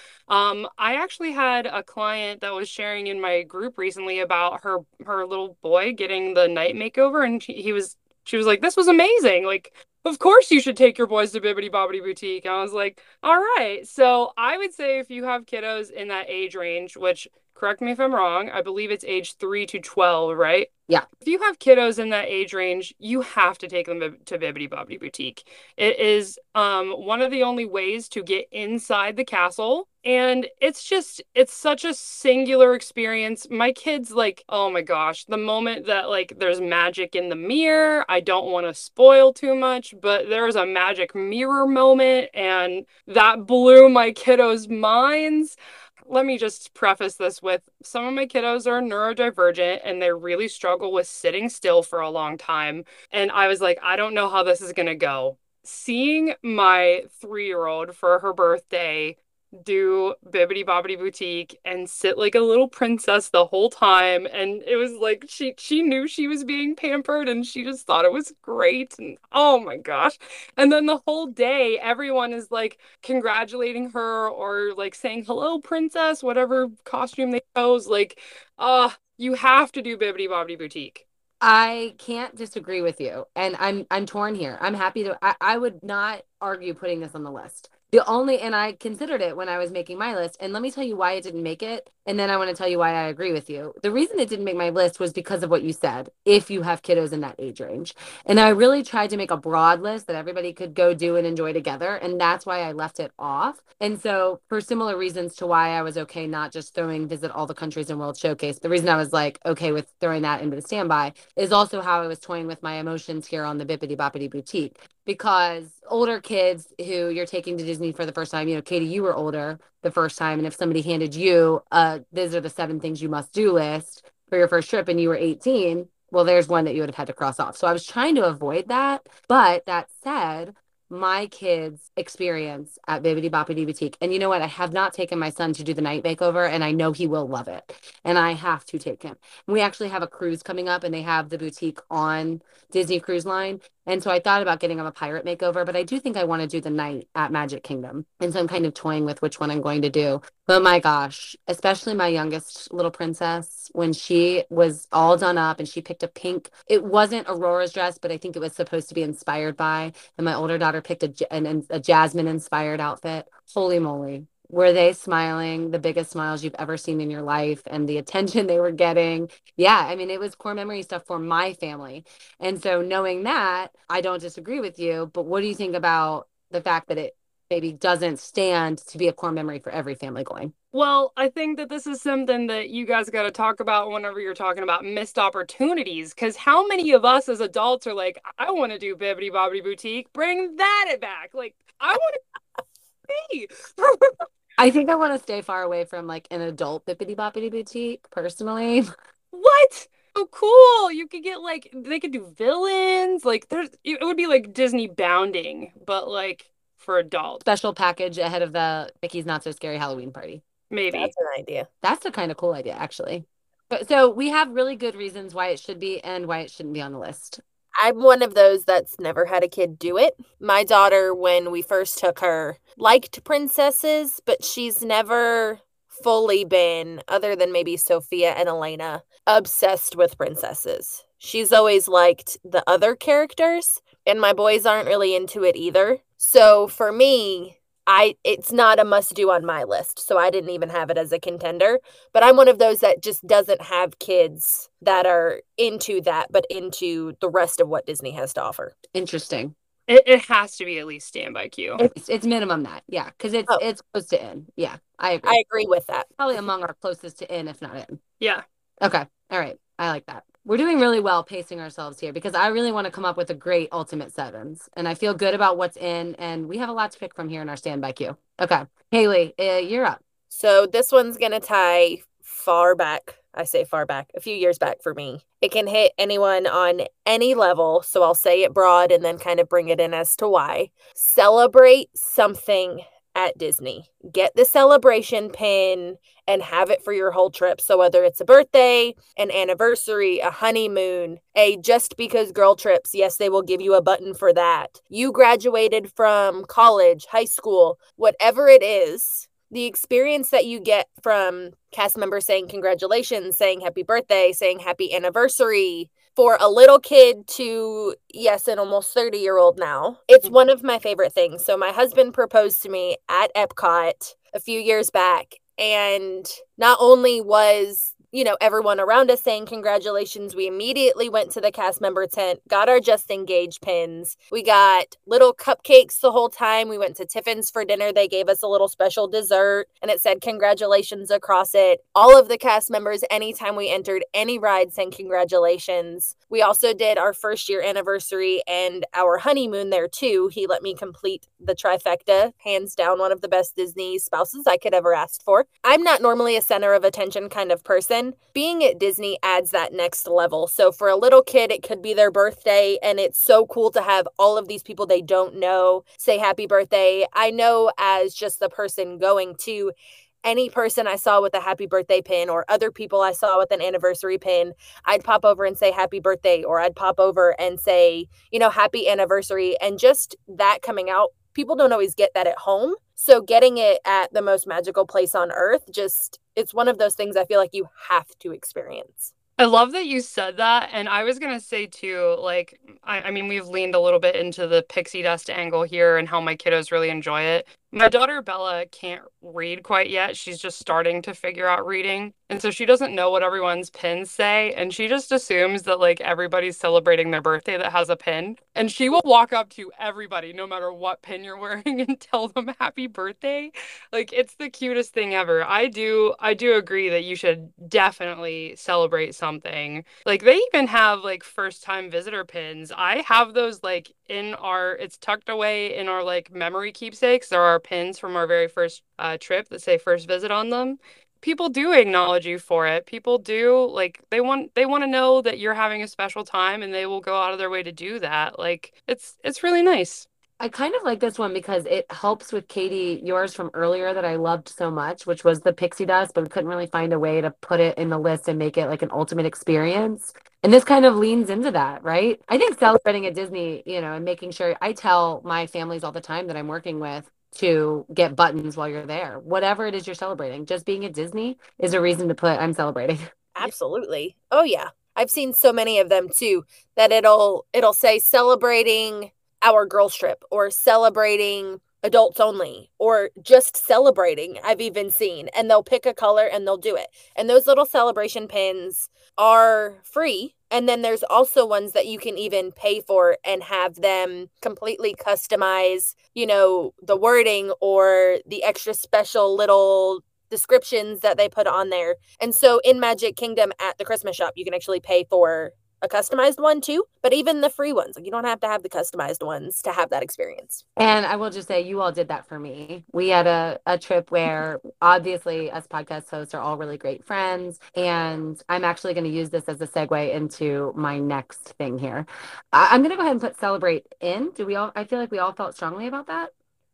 I actually had a client that was sharing in my group recently about her little boy getting the night makeover, and she was like, "This was amazing! Like, of course you should take your boys to Bibbidi Bobbidi Boutique." And I was like, "All right." So I would say if you have kiddos in that age range, which correct me if I'm wrong, I believe it's age 3 to 12, right? Yeah. If you have kiddos in that age range, you have to take them to Bibbidi Bobbidi Boutique. It is one of the only ways to get inside the castle. And it's such a singular experience. My kids, like, oh my gosh, the moment that like there's magic in the mirror, I don't want to spoil too much, but there's a magic mirror moment and that blew my kiddos' minds. Let me just preface this with some of my kiddos are neurodivergent and they really struggle with sitting still for a long time. And I was like, I don't know how this is going to go. Seeing my 3-year-old for her birthday do Bibbidi Bobbidi Boutique and sit like a little princess the whole time, and it was like she knew she was being pampered and she just thought it was great, and oh my gosh. And then the whole day everyone is like congratulating her or like saying hello princess, whatever costume they chose. Like you have to do Bibbidi Bobbidi Boutique. I can't disagree with you. And I'm torn here. I'm happy to I would not argue putting this on the list. And I considered it when I was making my list. And let me tell you why it didn't make it. And then I want to tell you why I agree with you. The reason it didn't make my list was because of what you said, if you have kiddos in that age range. And I really tried to make a broad list that everybody could go do and enjoy together. And that's why I left it off. And so for similar reasons to why I was okay not just throwing Visit All the Countries in World Showcase, the reason I was like okay with throwing that into the standby is also how I was toying with my emotions here on the Bibbidi Bobbidi Boutique. Because older kids who you're taking to Disney for the first time, Katie, you were older the first time. And if somebody handed you these are the 7 things you must do list for your first trip and you were 18, well, there's one that you would have had to cross off. So I was trying to avoid that. But that said, my kids' experience at Bibbidi Bobbidi Boutique. And you know what? I have not taken my son to do the night makeover, and I know he will love it. And I have to take him. We actually have a cruise coming up, and they have the boutique on Disney Cruise Line. And so I thought about getting him a pirate makeover, but I do think I want to do the night at Magic Kingdom. And so I'm kind of toying with which one I'm going to do. But my gosh, especially my youngest little princess, when she was all done up and she picked a pink, it wasn't Aurora's dress, but I think it was supposed to be inspired by. And my older daughter picked a Jasmine inspired outfit. Holy moly. Were they smiling the biggest smiles you've ever seen in your life, and the attention they were getting? Yeah, I mean, it was core memory stuff for my family. And so knowing that, I don't disagree with you, but what do you think about the fact that it maybe doesn't stand to be a core memory for every family going? Well, I think that this is something that you guys got to talk about whenever you're talking about missed opportunities. Because how many of us as adults are like, I want to do Bibbidi Bobbidi Boutique, bring that back. Like, I want to be. I think I want to stay far away from like an adult Bibbidi Bobbidi Boutique personally. What? Oh, cool. You could get like, they could do villains. Like, it would be like Disney bounding, but like for adults. Special package ahead of the Mickey's Not So Scary Halloween party. Maybe. That's an idea. That's a kind of cool idea, actually. So we have really good reasons why it should be and why it shouldn't be on the list. I'm one of those that's never had a kid do it. My daughter, when we first took her, liked princesses, but she's never fully been, other than maybe Sophia and Elena, obsessed with princesses. She's always liked the other characters, and my boys aren't really into it either. So for me, it's not a must do on my list, so I didn't even have it as a contender. But I'm one of those that just doesn't have kids that are into that, but into the rest of what Disney has to offer. Interesting. It has to be at least Standby Q. It's minimum that, yeah, because it's close to in. Yeah, I agree. I agree with that. Probably among our closest to in, if not in. Yeah. Okay. All right. I like that. We're doing really well pacing ourselves here because I really want to come up with a great ultimate sevens. And I feel good about what's in. And we have a lot to pick from here in our standby queue. Okay. Haley, you're up. So this one's going to tie far back. I say far back, a few years back for me. It can hit anyone on any level. So I'll say it broad and then kind of bring it in as to why. Celebrate something at Disney. Get the celebration pin and have it for your whole trip. So whether it's a birthday, an anniversary, a honeymoon, a just because girl trips, yes, they will give you a button for that. You graduated from college, high school, whatever it is, the experience that you get from cast members saying congratulations, saying happy birthday, saying happy anniversary, for a little kid to, yes, an almost 30-year-old now, it's one of my favorite things. So my husband proposed to me at Epcot a few years back, and not only was everyone around us saying congratulations, we immediately went to the cast member tent, got our Just Engaged pins. We got little cupcakes the whole time. We went to Tiffin's for dinner. They gave us a little special dessert and it said congratulations across it. All of the cast members, anytime we entered any ride, saying congratulations. We also did our first year anniversary and our honeymoon there too. He let me complete the trifecta. Hands down, one of the best Disney spouses I could ever ask for. I'm not normally a center of attention kind of person. Being at Disney adds that next level. So for a little kid, it could be their birthday, and it's so cool to have all of these people they don't know say happy birthday. I know as just the person going to, any person I saw with a happy birthday pin or other people I saw with an anniversary pin, I'd pop over and say happy birthday, or I'd pop over and say, happy anniversary. And just that coming out, people don't always get that at home. So getting it at the most magical place on earth, it's one of those things I feel like you have to experience. I love that you said that. And I was going to say too, like, I mean, we've leaned a little bit into the pixie dust angle here and how my kiddos really enjoy it. My daughter Bella can't read quite yet. She's just starting to figure out reading. And so she doesn't know what everyone's pins say. And she just assumes that like everybody's celebrating their birthday that has a pin. And she will walk up to everybody, no matter what pin you're wearing, and tell them happy birthday. Like, it's the cutest thing ever. I do agree that you should definitely celebrate something. Like, they even have like first time visitor pins. I have those like it's tucked away in our like memory keepsakes. There are pins from our very first trip that say first visit on them. People do acknowledge you for it. People do, like, they want to know that you're having a special time, and they will go out of their way to do that. Like, it's really nice. I kind of like this one because it helps with Katie, yours from earlier that I loved so much, which was the pixie dust, but we couldn't really find a way to put it in the list and make it like an ultimate experience. And this kind of leans into that, right? I think celebrating at Disney, and making sure, I tell my families all the time that I'm working with to get buttons while you're there. Whatever it is you're celebrating, just being at Disney is a reason to put I'm celebrating. Absolutely. Oh yeah. I've seen so many of them too that it'll say celebrating our girls trip or celebrating adults only or just celebrating. I've even seen, and they'll pick a color and they'll do it. And those little celebration pins are free. And then there's also ones that you can even pay for and have them completely customize, the wording or the extra special little descriptions that they put on there. And so in Magic Kingdom at the Christmas shop, you can actually pay for a customized one too, but even the free ones, like, you don't have to have the customized ones to have that experience. And I will just say, you all did that for me. We had a trip where obviously us podcast hosts are all really great friends, and I'm actually going to use this as a segue into my next thing here. I'm going to go ahead and put celebrate in. I feel like we all felt strongly about that.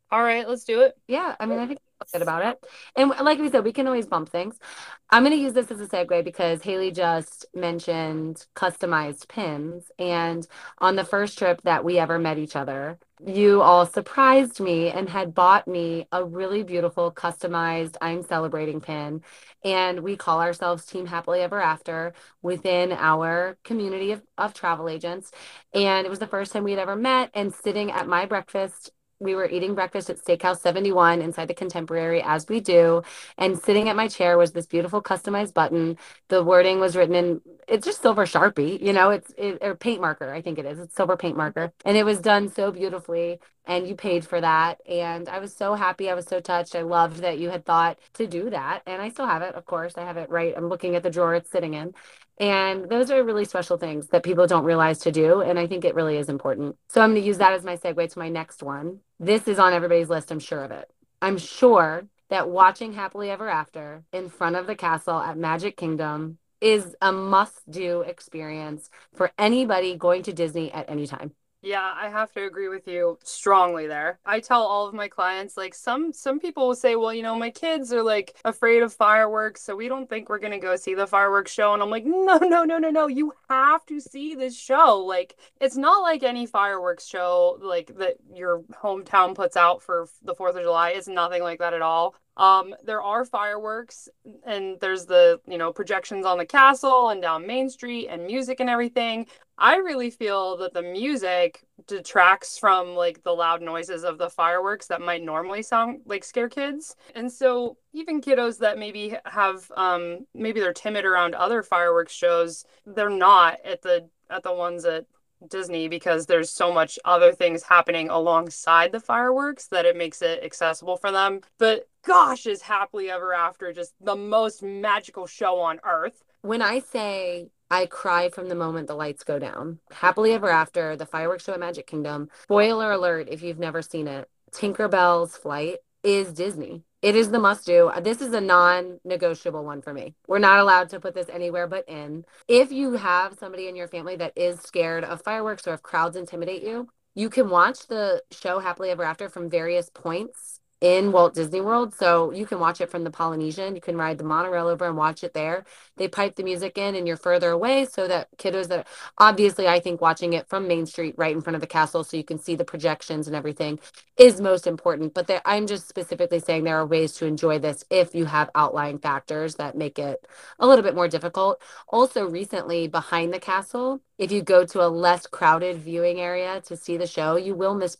All right, let's do it. Yeah, I mean, I think I feel good about it. And like we said, we can always bump things. I'm going to use this as a segue because Haley just mentioned customized pins. And on the first trip that we ever met each other, you all surprised me and had bought me a really beautiful customized I'm celebrating pin. And we call ourselves Team Happily Ever After within our community of travel agents. And it was the first time we had ever met. And sitting at my breakfast, we were eating breakfast at Steakhouse 71 inside the Contemporary, as we do. And sitting at my chair was this beautiful customized button. The wording was written in, it's just silver Sharpie, or paint marker, I think it is. It's silver paint marker. And it was done so beautifully. And you paid for that. And I was so happy. I was so touched. I loved that you had thought to do that. And I still have it, of course. I have it right. I'm looking at the drawer it's sitting in. And those are really special things that people don't realize to do. And I think it really is important. So I'm going to use that as my segue to my next one. This is on everybody's list. I'm sure of it. I'm sure that watching Happily Ever After in front of the castle at Magic Kingdom is a must-do experience for anybody going to Disney at any time. Yeah, I have to agree with you strongly there. I tell all of my clients, like some people will say, well, my kids are like afraid of fireworks, so we don't think we're gonna go see the fireworks show. And I'm like, no, no, no, no, no. You have to see this show. Like, it's not like any fireworks show like that your hometown puts out for the 4th of July. It's nothing like that at all. There are fireworks and there's the, projections on the castle and down Main Street and music and everything. I really feel that the music detracts from like the loud noises of the fireworks that might normally sound like scare kids. And so even kiddos that maybe have maybe they're timid around other fireworks shows, they're not at the ones at Disney because there's so much other things happening alongside the fireworks that it makes it accessible for them. But gosh, is Happily Ever After just the most magical show on earth? When I say I cry from the moment the lights go down, Happily Ever After, the fireworks show at Magic Kingdom, spoiler alert if you've never seen it, Tinkerbell's flight is Disney. It is the must do. This is a non-negotiable one for me. We're not allowed to put this anywhere but in. If you have somebody in your family that is scared of fireworks or if crowds intimidate you, you can watch the show Happily Ever After from various points in Walt Disney World. So you can watch it from the Polynesian. You can ride the monorail over and watch it there. They pipe the music in and you're further away so that kiddos that obviously I think watching it from Main Street right in front of the castle so you can see the projections and everything is most important. But I'm just specifically saying there are ways to enjoy this if you have outlying factors that make it a little bit more difficult. Also recently behind the castle, if you go to a less crowded viewing area to see the show, you will miss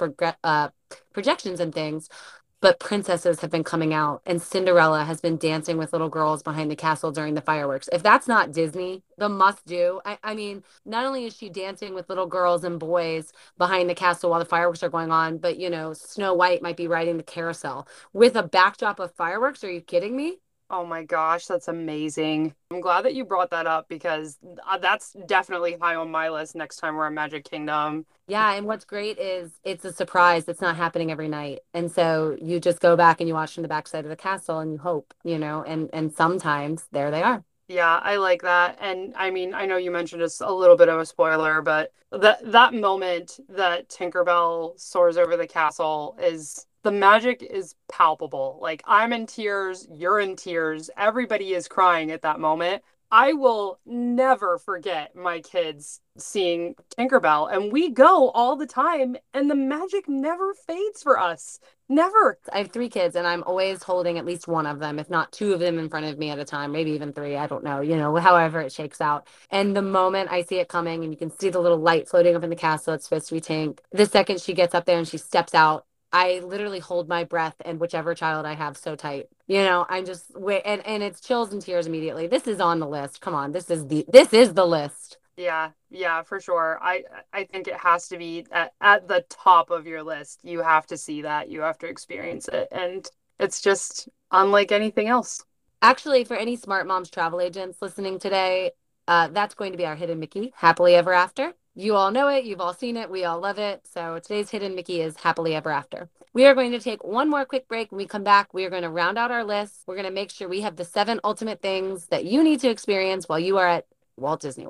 projections and things. But princesses have been coming out and Cinderella has been dancing with little girls behind the castle during the fireworks. If that's not Disney, the must do. I mean, not only is she dancing with little girls and boys behind the castle while the fireworks are going on, but Snow White might be riding the carousel with a backdrop of fireworks. Are you kidding me? Oh my gosh, that's amazing. I'm glad that you brought that up because that's definitely high on my list next time we're at Magic Kingdom. Yeah, and what's great is it's a surprise. It's not happening every night. And so you just go back and you watch from the backside of the castle and you hope, and sometimes there they are. Yeah, I like that. And I mean, I know you mentioned it's a little bit of a spoiler, but that moment that Tinkerbell soars over the castle is the magic is palpable. Like I'm in tears, you're in tears, everybody is crying at that moment. I will never forget my kids seeing Tinkerbell, and we go all the time, and the magic never fades for us. Never. I have 3 kids, and I'm always holding at least one of them, if not 2 of them in front of me at a time, maybe even 3. I don't know, however it shakes out. And the moment I see it coming, and you can see the little light floating up in the castle, it's supposed to be Tink. The second she gets up there and she steps out, I literally hold my breath and whichever child I have so tight. I'm just wait and it's chills and tears immediately. This is on the list. Come on, this is the list. Yeah, for sure. I think it has to be at the top of your list. You have to see that. You have to experience it. And it's just unlike anything else. Actually, for any Smart Moms travel agents listening today, that's going to be our hidden Mickey, Happily Ever After. You all know it. You've all seen it. We all love it. So today's hidden Mickey is Happily Ever After. We are going to take one more quick break. When we come back, we are going to round out our list. We're going to make sure we have the 7 ultimate things that you need to experience while you are at Walt Disney World.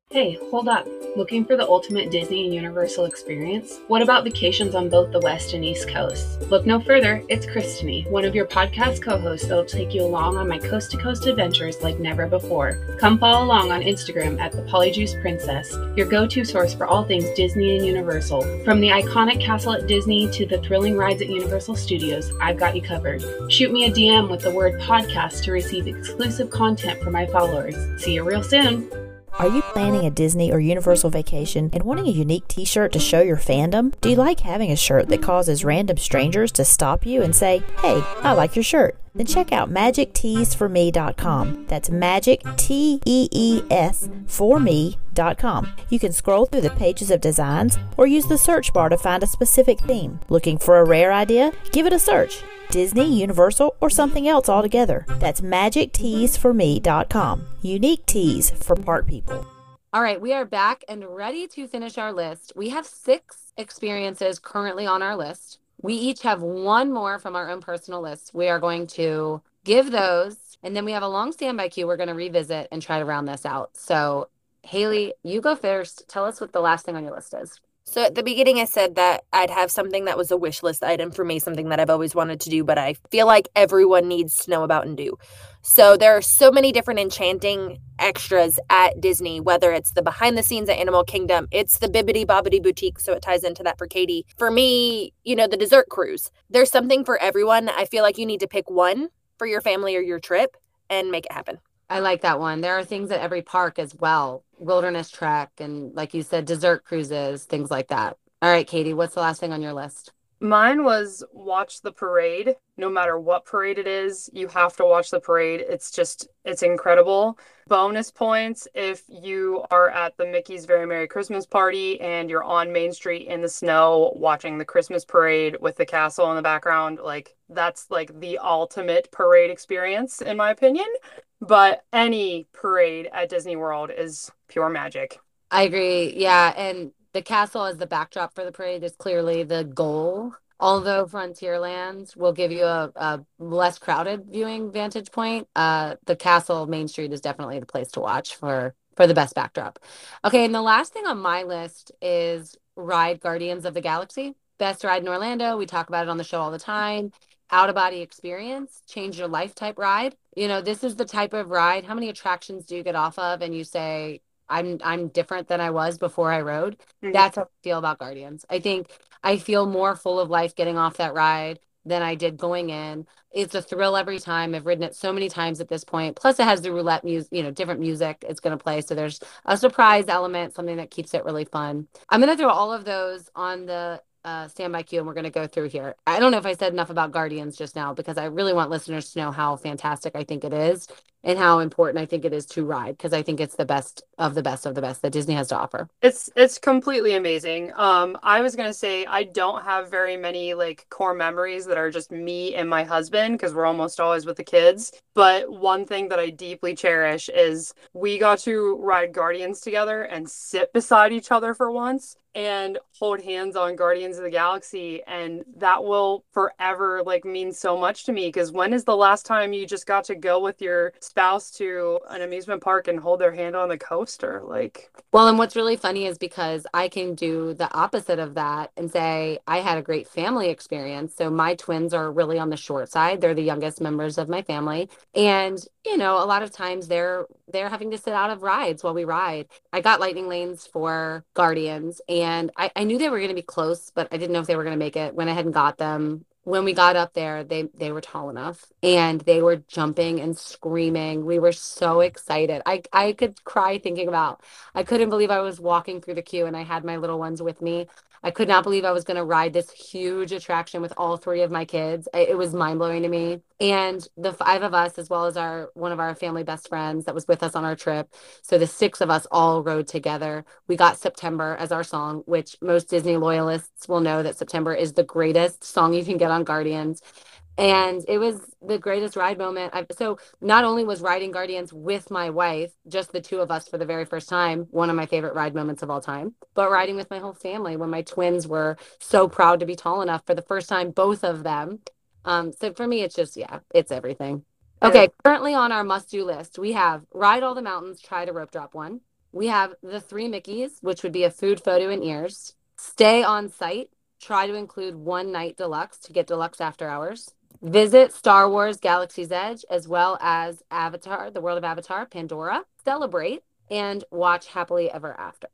Hey, hold up. Looking for the ultimate Disney and Universal experience? What about vacations on both the West and East Coasts? Look no further, it's Kristiny, one of your podcast co-hosts that'll take you along on my coast-to-coast adventures like never before. Come follow along on Instagram at the Polyjuice Princess, your go-to source for all things Disney and Universal. From the iconic castle at Disney to the thrilling rides at Universal Studios, I've got you covered. Shoot me a DM with the word podcast to receive exclusive content for my followers. See you real soon! Are you planning a Disney or Universal vacation and wanting a unique t-shirt to show your fandom? Do you like having a shirt that causes random strangers to stop you and say, "Hey, I like your shirt"? Then check out magicteesforme.com. That's magic, T-E-E-S, for me.com. You can scroll through the pages of designs or use the search bar to find a specific theme. Looking for a rare idea? Give it a search. Disney, Universal, or something else altogether. That's magicteesforme.com. Unique tees for park people. All right, we are back and ready to finish our list. We have 6 experiences currently on our list. We each have one more from our own personal lists. We are going to give those, and then we have a long standby queue we're going to revisit and try to round this out. So, Haley, you go first. Tell us what the last thing on your list is. So at the beginning, I said that I'd have something that was a wish list item for me, something that I've always wanted to do, but I feel like everyone needs to know about and do. So there are so many different enchanting extras at Disney, whether it's the behind the scenes at Animal Kingdom, it's the Bibbidi Bobbidi Boutique, so it ties into that for Katie. For me, the dessert cruise. There's something for everyone. I feel like you need to pick one for your family or your trip and make it happen. I like that one. There are things at every park as well. Wilderness Trek and, like you said, dessert cruises, things like that. All right, Katie, what's the last thing on your list? Mine was watch the parade. No matter what parade it is, you have to watch the parade. It's incredible. Bonus points if you are at the Mickey's Very Merry Christmas Party and you're on Main Street in the snow watching the Christmas parade with the castle in the background. That's the ultimate parade experience, in my opinion. But any parade at Disney World is pure magic. I agree. Yeah. And the castle as the backdrop for the parade is clearly the goal. Although Frontierland will give you a less crowded viewing vantage point, the castle Main Street is definitely the place to watch for the best backdrop. Okay. And the last thing on my list is ride Guardians of the Galaxy. Best ride in Orlando. We talk about it on the show all the time. Out of body experience, change your life type ride. This is the type of ride. How many attractions do you get off of and you say, I'm different than I was before I rode? Mhm. That's how I feel about Guardians. I think I feel more full of life getting off that ride than I did going in. It's a thrill every time. I've ridden it so many times at this point. Plus it has the roulette music, different music it's going to play. So there's a surprise element, something that keeps it really fun. I'm going to throw all of those on the standby queue and we're going to go through here. I don't know if I said enough about Guardians just now because I really want listeners to know how fantastic I think it is and how important I think it is to ride because I think it's the best of the best of the best that Disney has to offer. It's completely amazing. I was gonna say I don't have very many core memories that are just me and my husband because we're almost always with the kids. But one thing that I deeply cherish is we got to ride Guardians together and sit beside each other for once and hold hands on Guardians of the Galaxy, and that will forever mean so much to me because when is the last time you just got to go with your spouse to an amusement park and hold their hand on the coaster? Well, and what's really funny is because I can do the opposite of that and say I had a great family experience. So my twins are really on the short side. They're the youngest members of my family. And, a lot of times they're having to sit out of rides while we ride. I got lightning lanes for Guardians and I knew they were going to be close, but I didn't know if they were going to make it. Went ahead and got them. When we got up there, they were tall enough and they were jumping and screaming. We were so excited. I could cry thinking about, I couldn't believe I was walking through the queue and I had my little ones with me. I could not believe I was going to ride this huge attraction with all 3 of my kids. It was mind blowing to me. And the 5 of us, as well as one of our family best friends that was with us on our trip. So the 6 of us all rode together. We got September as our song, which most Disney loyalists will know that September is the greatest song you can get on Guardians. And it was the greatest ride moment. So not only was riding Guardians with my wife, just the 2 of us for the very first time, one of my favorite ride moments of all time, but riding with my whole family when my twins were so proud to be tall enough for the first time, both of them. So for me, it's just, it's everything. Okay, currently on our must-do list, we have ride all the mountains, try to rope drop one. We have the 3 Mickeys, which would be a food, photo, and ears. Stay on site. Try to include 1 night deluxe to get deluxe after hours. Visit Star Wars Galaxy's Edge, as well as Avatar, the world of Avatar, Pandora. Celebrate and watch Happily Ever After.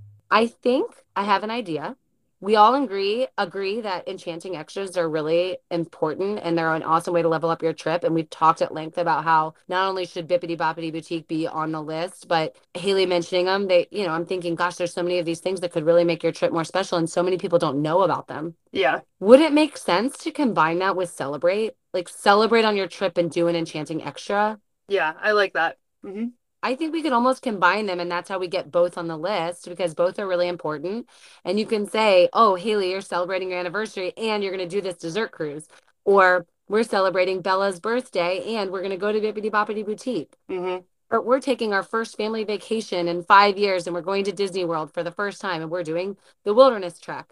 I think I have an idea. We all agree that enchanting extras are really important and they're an awesome way to level up your trip. And we've talked at length about how not only should Bippity Boppity Boutique be on the list, but Haley mentioning them, I'm thinking, gosh, there's so many of these things that could really make your trip more special, and so many people don't know about them. Yeah. Would it make sense to combine that with Celebrate? Like celebrate on your trip and do an enchanting extra? Yeah, I like that. Mm-hmm. I think we could almost combine them, and that's how we get both on the list, because both are really important. And you can say, oh, Haley, you're celebrating your anniversary and you're going to do this dessert cruise. Or we're celebrating Bella's birthday and we're going to go to Bippity Boppity Boutique. Mm-hmm. Or we're taking our first family vacation in 5 years and we're going to Disney World for the first time and we're doing the wilderness trek,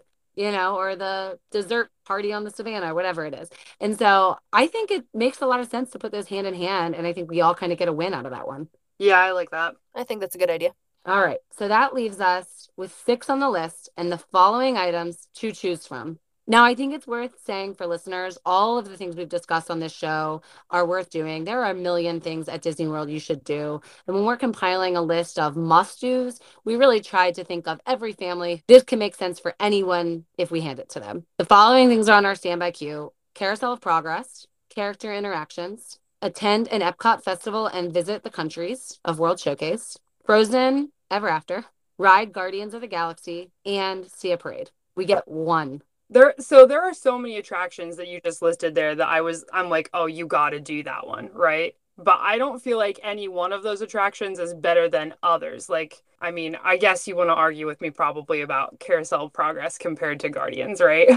or the dessert party on the savannah, whatever it is. And so I think it makes a lot of sense to put those hand in hand. And I think we all kind of get a win out of that one. Yeah, I like that. I think that's a good idea. All right. So that leaves us with 6 on the list and the following items to choose from. Now, I think it's worth saying for listeners, all of the things we've discussed on this show are worth doing. There are a million things at Disney World you should do. And when we're compiling a list of must-dos, we really tried to think of every family. This can make sense for anyone if we hand it to them. The following things are on our standby queue: Carousel of Progress, character interactions, attend an Epcot festival and visit the countries of World Showcase, Frozen Ever After, ride Guardians of the Galaxy, and see a parade. We get 1. There are so many attractions that you just listed there that I'm like, oh, you got to do that one, right? But I don't feel like any one of those attractions is better than others. Like, I mean, I guess you want to argue with me probably about Carousel of Progress compared to Guardians, right?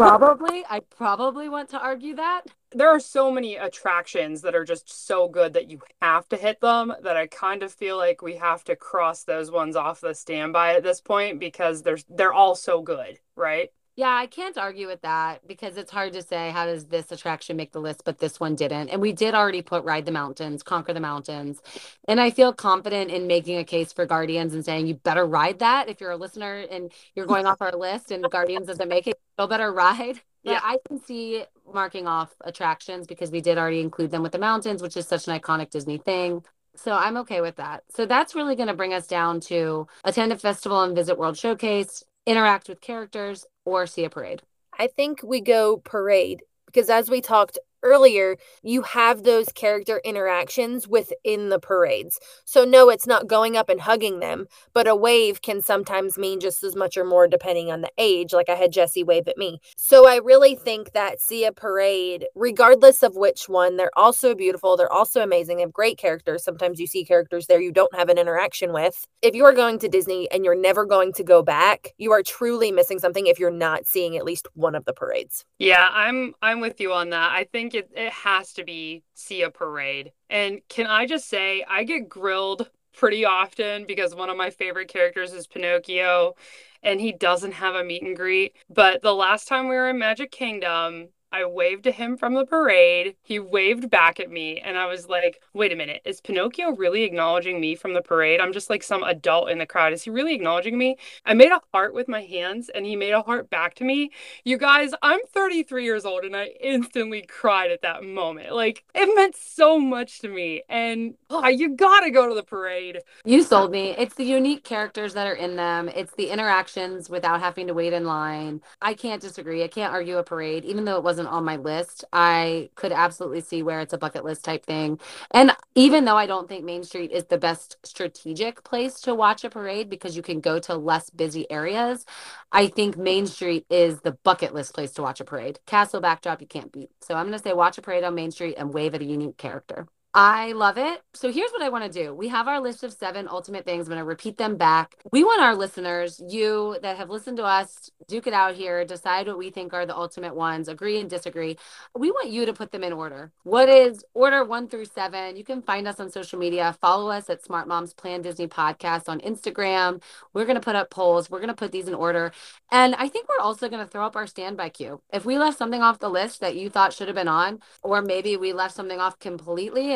I probably want to argue that. There are so many attractions that are just so good that you have to hit them, that I kind of feel like we have to cross those ones off the standby at this point because they're all so good, right? Yeah, I can't argue with that because it's hard to say how does this attraction make the list, but this one didn't. And we did already put Ride the Mountains, Conquer the Mountains. And I feel confident in making a case for Guardians and saying you better ride that. If you're a listener and you're going off our list and Guardians doesn't make it, you better ride. But Yeah. I can see marking off attractions because we did already include them with the mountains, which is such an iconic Disney thing. So I'm okay with that. So that's really going to bring us down to attend a festival and visit World Showcase, interact with characters, or see a parade. I think we go parade because, as we talked earlier, you have those character interactions within the parades. So no, it's not going up and hugging them, but a wave can sometimes mean just as much or more depending on the age. Like I had Jesse wave at me. So I really think that see a parade, regardless of which one, they're also beautiful. They're also amazing. They have great characters. Sometimes you see characters there you don't have an interaction with. If you are going to Disney and you're never going to go back, you are truly missing something if you're not seeing at least one of the parades. Yeah, I'm with you on that. I think it has to be see a parade. And can I just say, I get grilled pretty often because one of my favorite characters is Pinocchio and he doesn't have a meet and greet. But the last time we were in Magic Kingdom, I waved to him from the parade. He waved back at me and I was like, wait a minute, is Pinocchio really acknowledging me from the parade? I'm just like some adult in the crowd. Is he really acknowledging me? I made a heart with my hands and he made a heart back to me. You guys, I'm 33 years old and I instantly cried at that moment. Like, it meant so much to me. And you gotta go to the parade. You sold me. It's the unique characters that are in them. It's the interactions without having to wait in line. I can't disagree. I can't argue a parade, even though it wasn't on my list. I could absolutely see where it's a bucket list type thing. And even though I don't think Main Street is the best strategic place to watch a parade because you can go to less busy areas, I think Main Street is the bucket list place to watch a parade. Castle backdrop, you can't beat. So I'm going to say watch a parade on Main Street and wave at a unique character. I love it. So here's what I want to do. We have our list of 7 ultimate things. I'm going to repeat them back. We want our listeners, you that have listened to us, duke it out here, decide what we think are the ultimate ones, agree and disagree. We want you to put them in order. What is order 1 through 7? You can find us on social media. Follow us at Smart Moms Plan Disney Podcast on Instagram. We're going to put up polls. We're going to put these in order. And I think we're also going to throw up our standby queue. If we left something off the list that you thought should have been on, or maybe we left something off completely and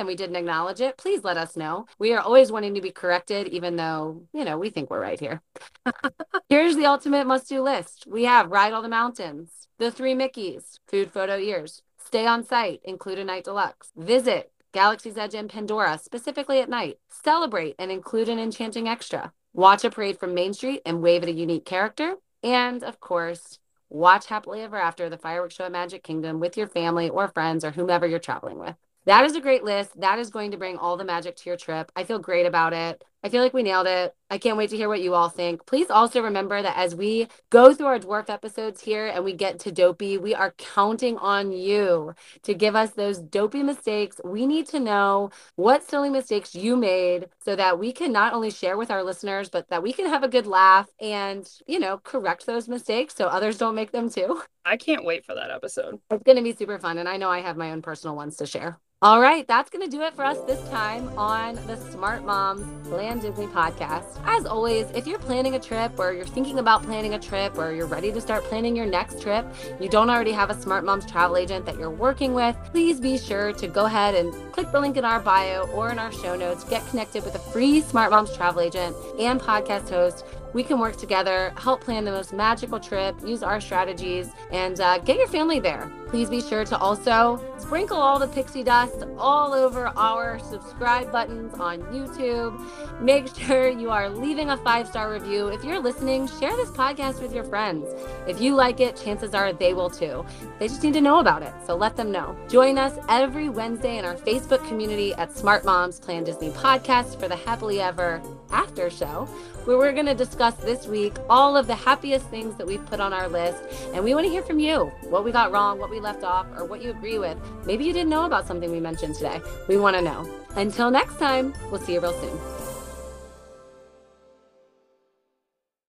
we didn't acknowledge it, please let us know. We are always wanting to be corrected, even though, we think we're right here. Here's the ultimate must-do list. We have ride all the mountains, the 3 Mickeys, food photo ears, stay on site, include a night deluxe, visit Galaxy's Edge and Pandora, specifically at night, celebrate and include an enchanting extra, watch a parade from Main Street and wave at a unique character, and of course, watch Happily Ever After, the fireworks show at Magic Kingdom with your family or friends or whomever you're traveling with. That is a great list. That is going to bring all the magic to your trip. I feel great about it. I feel like we nailed it. I can't wait to hear what you all think. Please also remember that as we go through our dwarf episodes here and we get to Dopey, we are counting on you to give us those Dopey mistakes. We need to know what silly mistakes you made so that we can not only share with our listeners, but that we can have a good laugh and, correct those mistakes so others don't make them too. I can't wait for that episode. It's going to be super fun. And I know I have my own personal ones to share. All right, that's going to do it for us this time on the Smart Moms Plan Disney podcast. As always, if you're planning a trip or you're thinking about planning a trip or you're ready to start planning your next trip, you don't already have a Smart Moms travel agent that you're working with, please be sure to go ahead and click the link in our bio or in our show notes, get connected with a free Smart Moms travel agent and podcast host. We can work together, help plan the most magical trip, use our strategies, and get your family there. Please be sure to also sprinkle all the pixie dust all over our subscribe buttons on YouTube. Make sure you are leaving a 5-star review. If you're listening, share this podcast with your friends. If you like it, chances are they will too. They just need to know about it, so let them know. Join us every Wednesday in our Facebook community at Smart Moms Plan Disney Podcast for the Happily Ever After show, where we're going to discuss this week all of the happiest things that we've put on our list. And we want to hear from you, what we got wrong, what we left off, or what you agree with. Maybe you didn't know about something we mentioned today. We want to know. Until next time, we'll see you real soon.